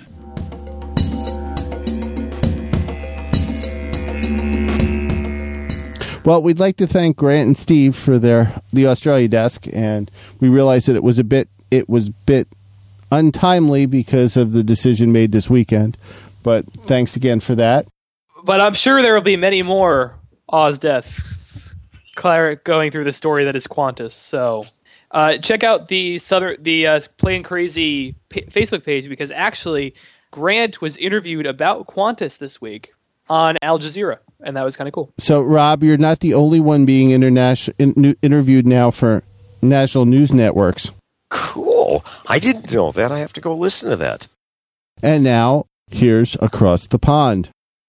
Well, we'd like to thank Grant and Steve for their the Australia Desk, and we realized that it was a bit it was bit untimely because of the decision made this weekend. But thanks again for that. But I'm sure there will be many more Oz desks going through the story that is Qantas. So uh, check out the Southern the uh, Plain Crazy p- Facebook page, because actually Grant was interviewed about Qantas this week on Al Jazeera, and that was kind of cool. So, Rob, you're not the only one being international in, interviewed now for national news networks. Cool. I didn't know that. I have to go listen to that. And now, here's Across the Pond.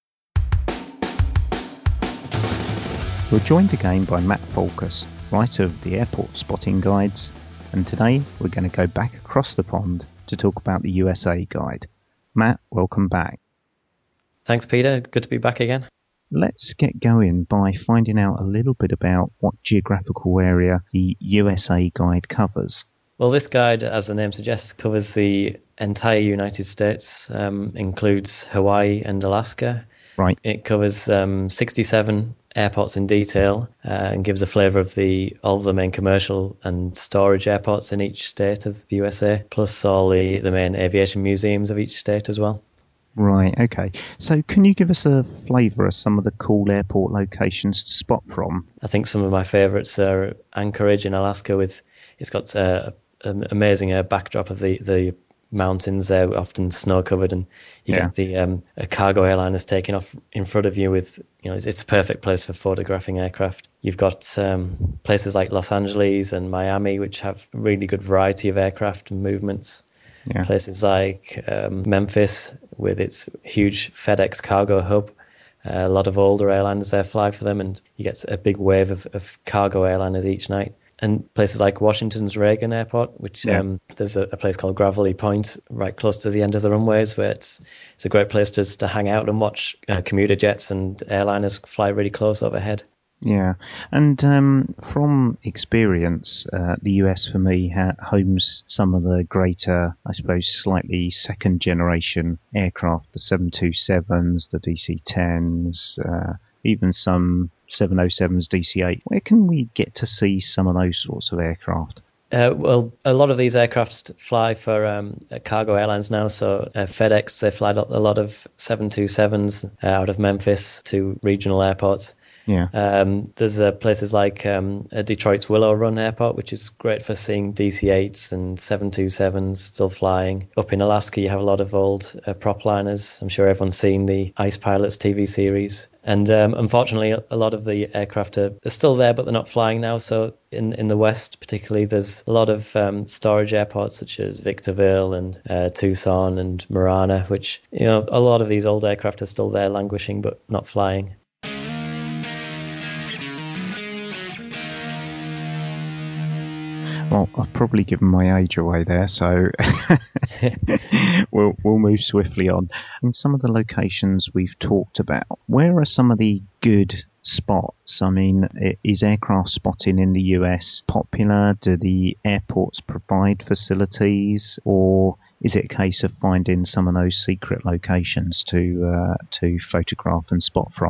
We're joined again by Matt Falkus, writer of the Airport Spotting Guides, and today we're going to go back across the pond to talk about the U S A Guide. Matt, welcome back. Thanks, Peter. Good to be back again. Let's get going by finding out a little bit about what geographical area the U S A Guide covers. Well, this guide, as the name suggests, covers the entire United States, um, includes Hawaii and Alaska. Right. It covers um, sixty-seven airports in detail uh, and gives a flavour of the all of the main commercial and storage airports in each state of the U S A, plus all the, the main aviation museums of each state as well. Right, okay. So can you give us a flavour of some of the cool airport locations to spot from? I think some of my favourites are Anchorage in Alaska. With It's got uh, an amazing uh, backdrop of the, the mountains there, often snow-covered, and you yeah. get the um, a cargo airline is taking off in front of you with, you know, it's, it's a perfect place for photographing aircraft. You've got um, places like Los Angeles and Miami, which have really good variety of aircraft and movements. Yeah. Places like um, Memphis, with its huge FedEx cargo hub. Uh, a lot of older airliners there fly for them, and you get a big wave of, of cargo airliners each night. And places like Washington's Reagan Airport, which yeah. um, there's a, a place called Gravelly Point right close to the end of the runways, where it's it's a great place just to hang out and watch uh, commuter jets and airliners fly really close overhead. Yeah, and um, from experience, uh, the U S for me ha- homes some of the greater, I suppose, slightly second generation aircraft, the seven twenty-sevens, the D C tens, uh, even some seven oh sevens, D C eight. Where can we get to see some of those sorts of aircraft? Uh, well, a lot of these aircraft fly for um, cargo airlines now. So uh, FedEx, they fly a lot of seven twenty-sevens uh, out of Memphis to regional airports. Yeah. Um, there's uh, places like um, uh, Detroit's Willow Run Airport, which is great for seeing D C eights and seven twenty-sevens still flying. Up in Alaska, you have a lot of old uh, prop liners. I'm sure everyone's seen the Ice Pilots T V series. And um, unfortunately, a lot of the aircraft are, are still there, but they're not flying now. So in in the West, particularly, there's a lot of um, storage airports such as Victorville and uh, Tucson and Marana, which, you know, a lot of these old aircraft are still there languishing but not flying. Well, I've probably given my age away there, so we'll we'll move swiftly on. In some of the locations we've talked about, where are some of the good spots? I mean, is aircraft spotting in the U S popular? Do the airports provide facilities, or is it a case of finding some of those secret locations to uh, to photograph and spot from?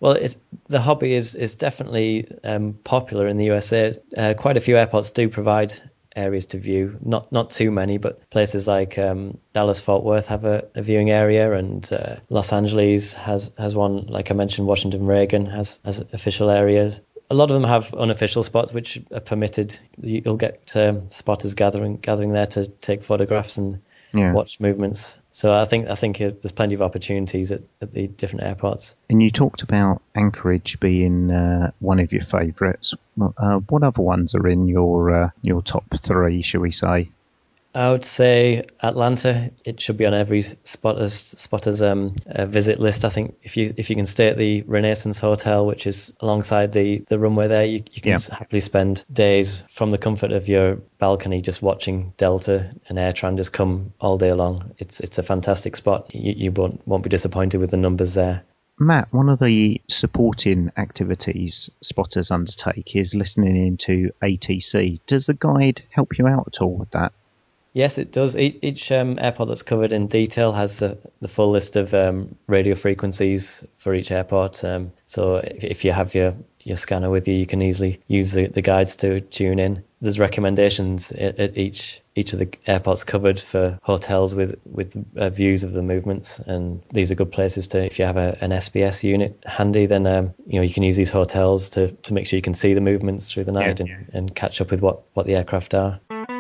Well, it's, the hobby is is definitely um, popular in the U S A. Uh, quite a few airports do provide areas to view. Not not too many, but places like um, Dallas Fort Worth have a, a viewing area, and uh, Los Angeles has has one. Like I mentioned, Washington Reagan has has official areas. A lot of them have unofficial spots which are permitted. You'll get um, spotters gathering gathering there to take photographs and yeah. watch movements. So I think I think uh, there's plenty of opportunities at, at the different airports. And you talked about Anchorage being uh, one of your favourites. Uh, what other ones are in your uh, your top three, shall we say? I would say Atlanta. It should be on every spotter's spotter's um, uh, visit list. I think if you if you can stay at the Renaissance Hotel, which is alongside the, the runway there, you, you can yeah. happily spend days from the comfort of your balcony just watching Delta and AirTran just come all day long. It's it's a fantastic spot. You, you won't won't be disappointed with the numbers there. Matt, one of the supporting activities spotters undertake is listening into A T C. Does the guide help you out at all with that? Yes, it does. Each, each um, airport that's covered in detail has uh, the full list of um, radio frequencies for each airport. Um, so if, if you have your, your scanner with you, you can easily use the, the guides to tune in. There's recommendations at, at each each of the airports covered for hotels with with uh, views of the movements, and these are good places to. If you have a, an S B S unit handy, then um, you know you can use these hotels to, to make sure you can see the movements through the night yeah, and, yeah. and catch up with what, what the aircraft are.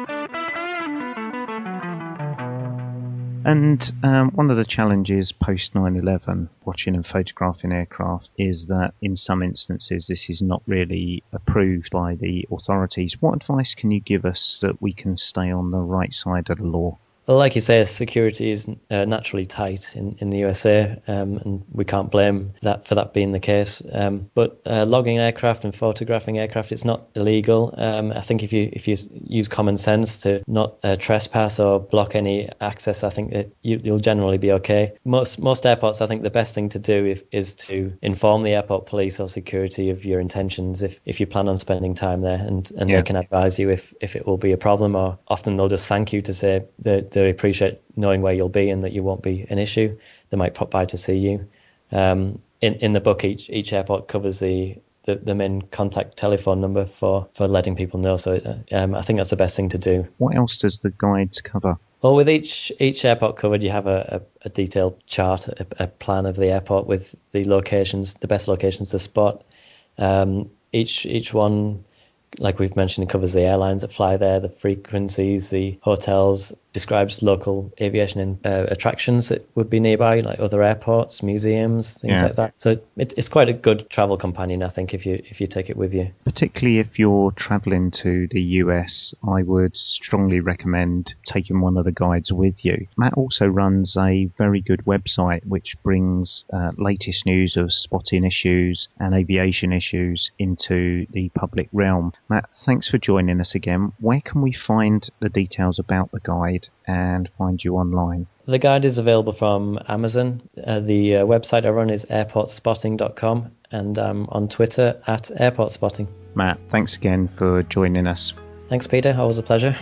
And um, one of the challenges post nine eleven, watching and photographing aircraft, is that in some instances this is not really approved by the authorities. What advice can you give us that we can stay on the right side of the law? Well, like you say, security is uh, naturally tight in, in the U S A, um, and we can't blame that for that being the case. Um, but uh, logging aircraft and photographing aircraft, it's not illegal. Um, I think if you if you use common sense to not uh, trespass or block any access, I think that you, you'll generally be okay. Most most airports, I think the best thing to do if, is to inform the airport police or security of your intentions if, if you plan on spending time there, and, and yeah. they can advise you if, if it will be a problem, or often they'll just thank you to say that they appreciate knowing where you'll be and that you won't be an issue. They might pop by to see you. Um, in in the book, each each airport covers the, the, the main contact telephone number for, for letting people know. So um, I think that's the best thing to do. What else does the guides cover? Well, with each each airport covered, you have a, a, a detailed chart, a, a plan of the airport with the locations, the best locations to spot. Um, each each one, like we've mentioned, it covers the airlines that fly there, the frequencies, the hotels, describes local aviation and, uh, attractions that would be nearby, like other airports, museums, things yeah. like that. So it, it's quite a good travel companion, I think, if you if you take it with you. Particularly if you're travelling to the U S, I would strongly recommend taking one of the guides with you. Matt also runs a very good website which brings uh, latest news of spotting issues and aviation issues into the public realm. Matt, thanks for joining us again. Where can we find the details about the guide and find you online? The guide is available from Amazon. Uh, the uh, website I run is airport spotting dot com, and I'm on Twitter at airport spotting. Matt, thanks again for joining us. Thanks, Peter. Always a pleasure.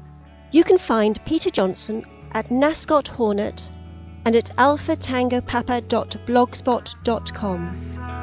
You can find Peter Johnson at Nascot Hornet and at alpha tango papa dot blogspot dot com.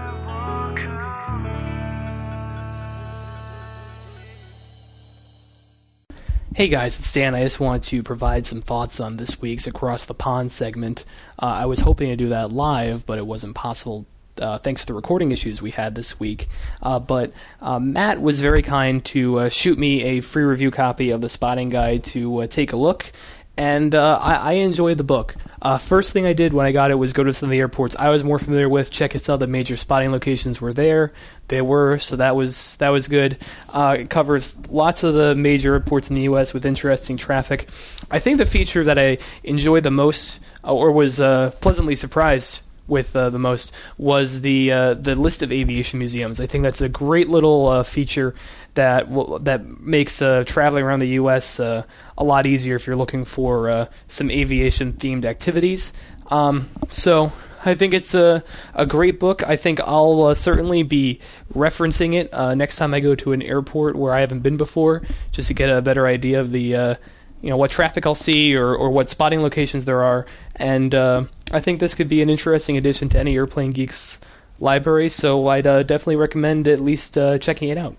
Hey guys, it's Dan. I just wanted to provide some thoughts on this week's Across the Pond segment. Uh, I was hoping to do that live, but it wasn't possible uh, thanks to the recording issues we had this week. Uh, but uh, Matt was very kind to uh, shoot me a free review copy of the Spotting Guide to uh, take a look. And uh, I, I enjoyed the book. Uh, first thing I did when I got it was go to some of the airports I was more familiar with, check and see the major spotting locations were there. They were, so that was that was good. Uh, it covers lots of the major airports in the U S with interesting traffic. I think the feature that I enjoyed the most, or was uh, pleasantly surprised with uh, the most, was the uh, the list of aviation museums. I think that's a great little uh, feature that w- that makes uh, traveling around the U S uh, a lot easier if you're looking for uh, some aviation-themed activities. Um, so I think it's a, a great book. I think I'll uh, certainly be referencing it uh, next time I go to an airport where I haven't been before, just to get a better idea of the uh, you know what traffic I'll see or, or what spotting locations there are. And uh, I think this could be an interesting addition to any Airplane Geeks library, so I'd uh, definitely recommend at least uh, checking it out.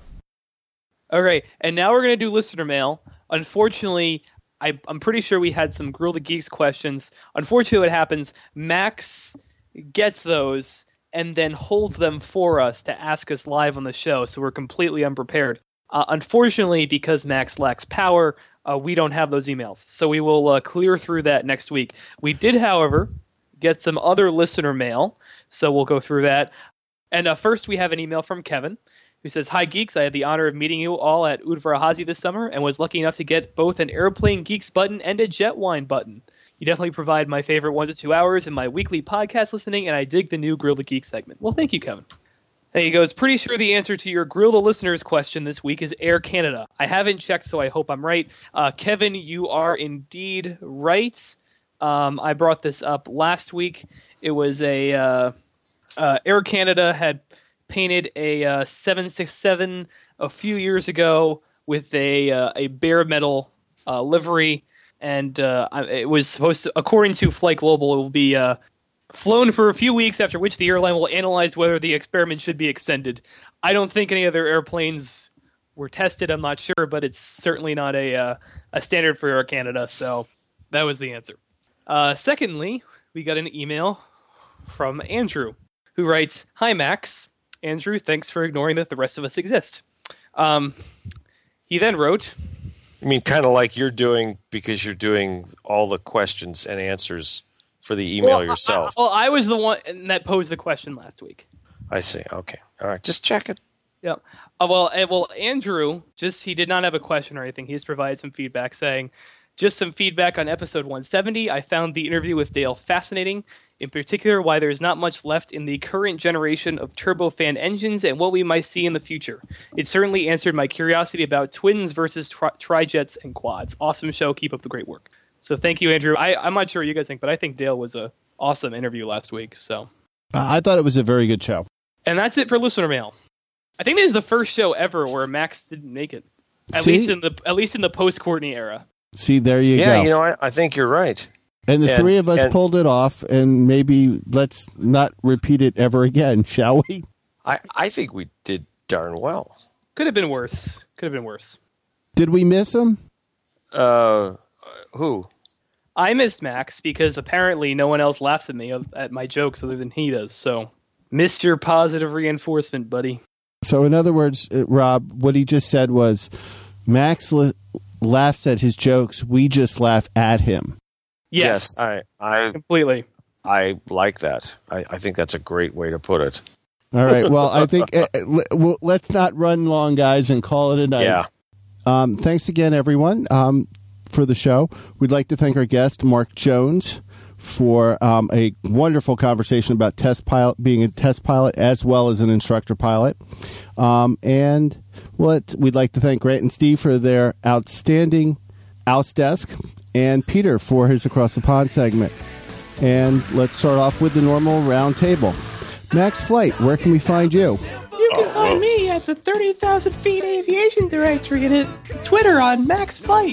Okay, and now we're going to do listener mail. Unfortunately, I, I'm pretty sure we had some Grill the Geeks questions. Unfortunately, what happens, Max gets those and then holds them for us to ask us live on the show, so we're completely unprepared. Uh, unfortunately, because Max lacks power, uh, we don't have those emails, so we will uh, clear through that next week. We did, however, get some other listener mail, so we'll go through that. And uh, first, we have an email from Kevin, who says, "Hi, Geeks. I had the honor of meeting you all at Udvar-Hazy this summer and was lucky enough to get both an Airplane Geeks button and a Jetwine button. You definitely provide my favorite one to two hours in my weekly podcast listening, and I dig the new Grill the Geeks segment." Well, thank you, Kevin. And he goes, "Pretty sure the answer to your Grill the Listeners question this week is Air Canada. I haven't checked, so I hope I'm right." Uh, Kevin, you are indeed right. Um, I brought this up last week. It was a uh, uh, Air Canada had painted a uh, seven sixty-seven a few years ago with a uh, a bare metal uh, livery, and uh, it was supposed to, according to Flight Global, it will be uh, flown for a few weeks, after which the airline will analyze whether the experiment should be extended. I don't think any other airplanes were tested. I'm not sure, but it's certainly not a uh, a standard for Air Canada. So that was the answer. Uh, secondly, we got an email from Andrew, who writes, "Hi, Max. Andrew, thanks for ignoring that the rest of us exist." Um, he then wrote... I mean, kind of like you're doing, because you're doing all the questions and answers for the email well, yourself. I, well, I was the one that posed the question last week. I see. Okay. All right. Just check it. Yeah. Uh, well, uh, well, Andrew, just he did not have a question or anything. He's provided some feedback saying, "Just some feedback on episode one seventy. I found the interview with Dale fascinating. In particular, why there's not much left in the current generation of turbofan engines and what we might see in the future. It certainly answered my curiosity about twins versus tri- tri-jets and quads. Awesome show. Keep up the great work." So thank you, Andrew. I, I'm not sure what you guys think, but I think Dale was a awesome interview last week. So uh, I thought it was a very good show. And that's it for listener mail. I think this is the first show ever where Max didn't make it. At See? least in the at least in the post Courtney era. See, there you yeah, go. you know, I, I think you're right. And the and, three of us and, pulled it off, and maybe let's not repeat it ever again, shall we? I, I think we did darn well. Could have been worse. Could have been worse. Did we miss him? Uh, who? I missed Max because apparently no one else laughs at me at my jokes other than he does. So, missed your positive reinforcement, buddy. So, in other words, uh, Rob, what he just said was, Max la- laughs at his jokes. We just laugh at him. Yes, yes I, I completely. I like that. I, I think that's a great way to put it. All right. Well, I think uh, l- let's not run long, guys, and call it a night. Yeah. Um, thanks again, everyone, um, for the show. We'd like to thank our guest, Mark Jones, for um, a wonderful conversation about test pilot, being a test pilot as well as an instructor pilot. Um, and what we'd like to thank Grant and Steve for their outstanding Oust Desk, and Peter for his Across the Pond segment. And let's start off with the normal round table. Max Flight, where can we find you? You can find me at the thirty thousand feet aviation directory and at Twitter on Max Flight.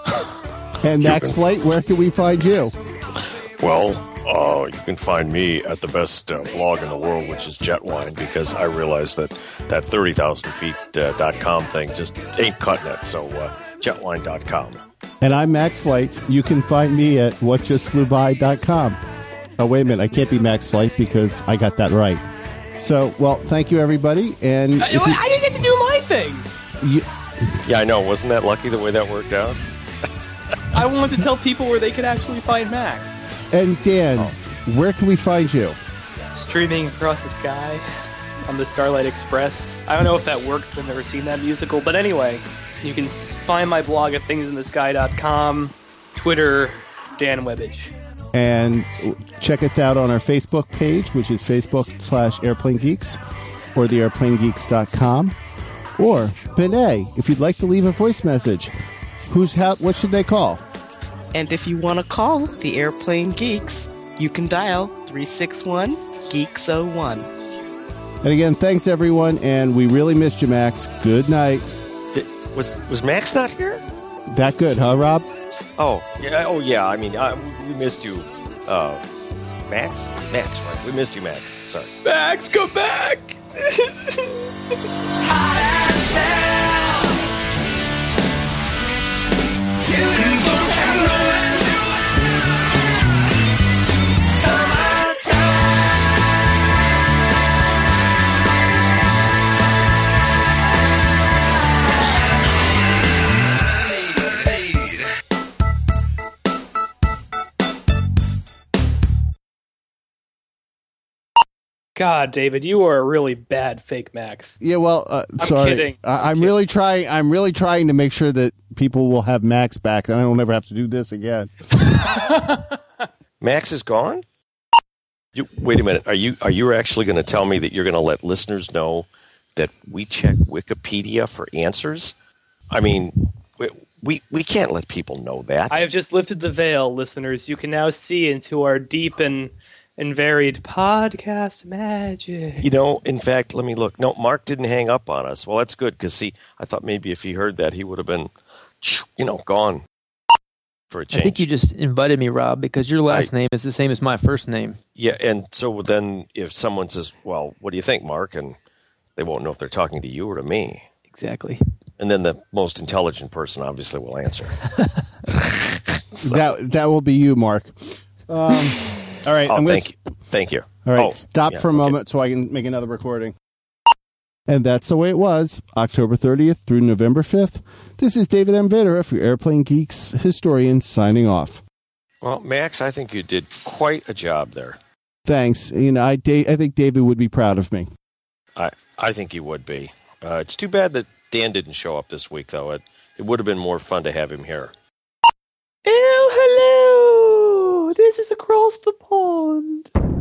And Max Flight, where can we find you? Well, uh, you can find me at the best uh, blog in the world, which is Jetwine, because I realize that that thirty thousand feet dot com thing just ain't cutting it. So uh, jetwine dot com. And I'm Max Flight. You can find me at what just flew by dot com. Oh, wait a minute. I can't be Max Flight because I got that right. So, well, thank you, everybody. And I, you, I didn't get to do my thing. You, yeah, I know. Wasn't that lucky the way that worked out? I wanted to tell people where they could actually find Max. And Dan, oh. where can we find you? Streaming across the sky on the Starlight Express. I don't know if that works. I've never seen that musical. But anyway, you can find my blog at things in the sky dot com, Twitter, Dan Webbage. And check us out on our Facebook page, which is Facebook slash Airplane Geeks, or the airplane geeks dot com. Or, Benet, if you'd like to leave a voice message, who's how, what should they call? And if you want to call the Airplane Geeks, you can dial three six one, geeks oh one. And again, thanks, everyone, and we really missed you, Max. Good night. Did, was was Max not here? That good, huh, Rob? Oh, yeah. Oh, yeah. I mean, I, we missed you uh, Max? Max, right. We missed you, Max. Sorry. Max, come back! God, David, you are a really bad fake Max. Yeah, well, uh, I'm sorry. kidding. I, I'm kidding. really trying. I'm really trying to make sure that people will have Max back, and I don't ever have to do this again. Max is gone? You wait a minute. Are you are you actually going to tell me that you're going to let listeners know that we check Wikipedia for answers? I mean, we we, we can't let people know that. I have just lifted the veil, listeners. You can now see into our deep and and varied podcast magic. You know, in fact, let me look. No, Mark didn't hang up on us. Well, that's good, because, see, I thought maybe if he heard that, he would have been, you know, gone for a change. I think you just invited me, Rob, because your last I, name is the same as my first name. Yeah, and so then if someone says, well, what do you think, Mark? And they won't know if they're talking to you or to me. Exactly. And then the most intelligent person obviously will answer. so. That that will be you, Mark. Um... All right. Oh, I'm thank gonna... you. Thank you. All right. Oh, stop yeah, for a okay. moment so I can make another recording. And that's the way it was, October thirtieth through November fifth. This is David M. Vanderhoof, your Airplane Geeks historian, signing off. Well, Max, I think you did quite a job there. Thanks. You know, I, da- I think David would be proud of me. I, I think he would be. Uh, it's too bad that Dan didn't show up this week, though. It, it would have been more fun to have him here. Oh, hello! This is across the pond.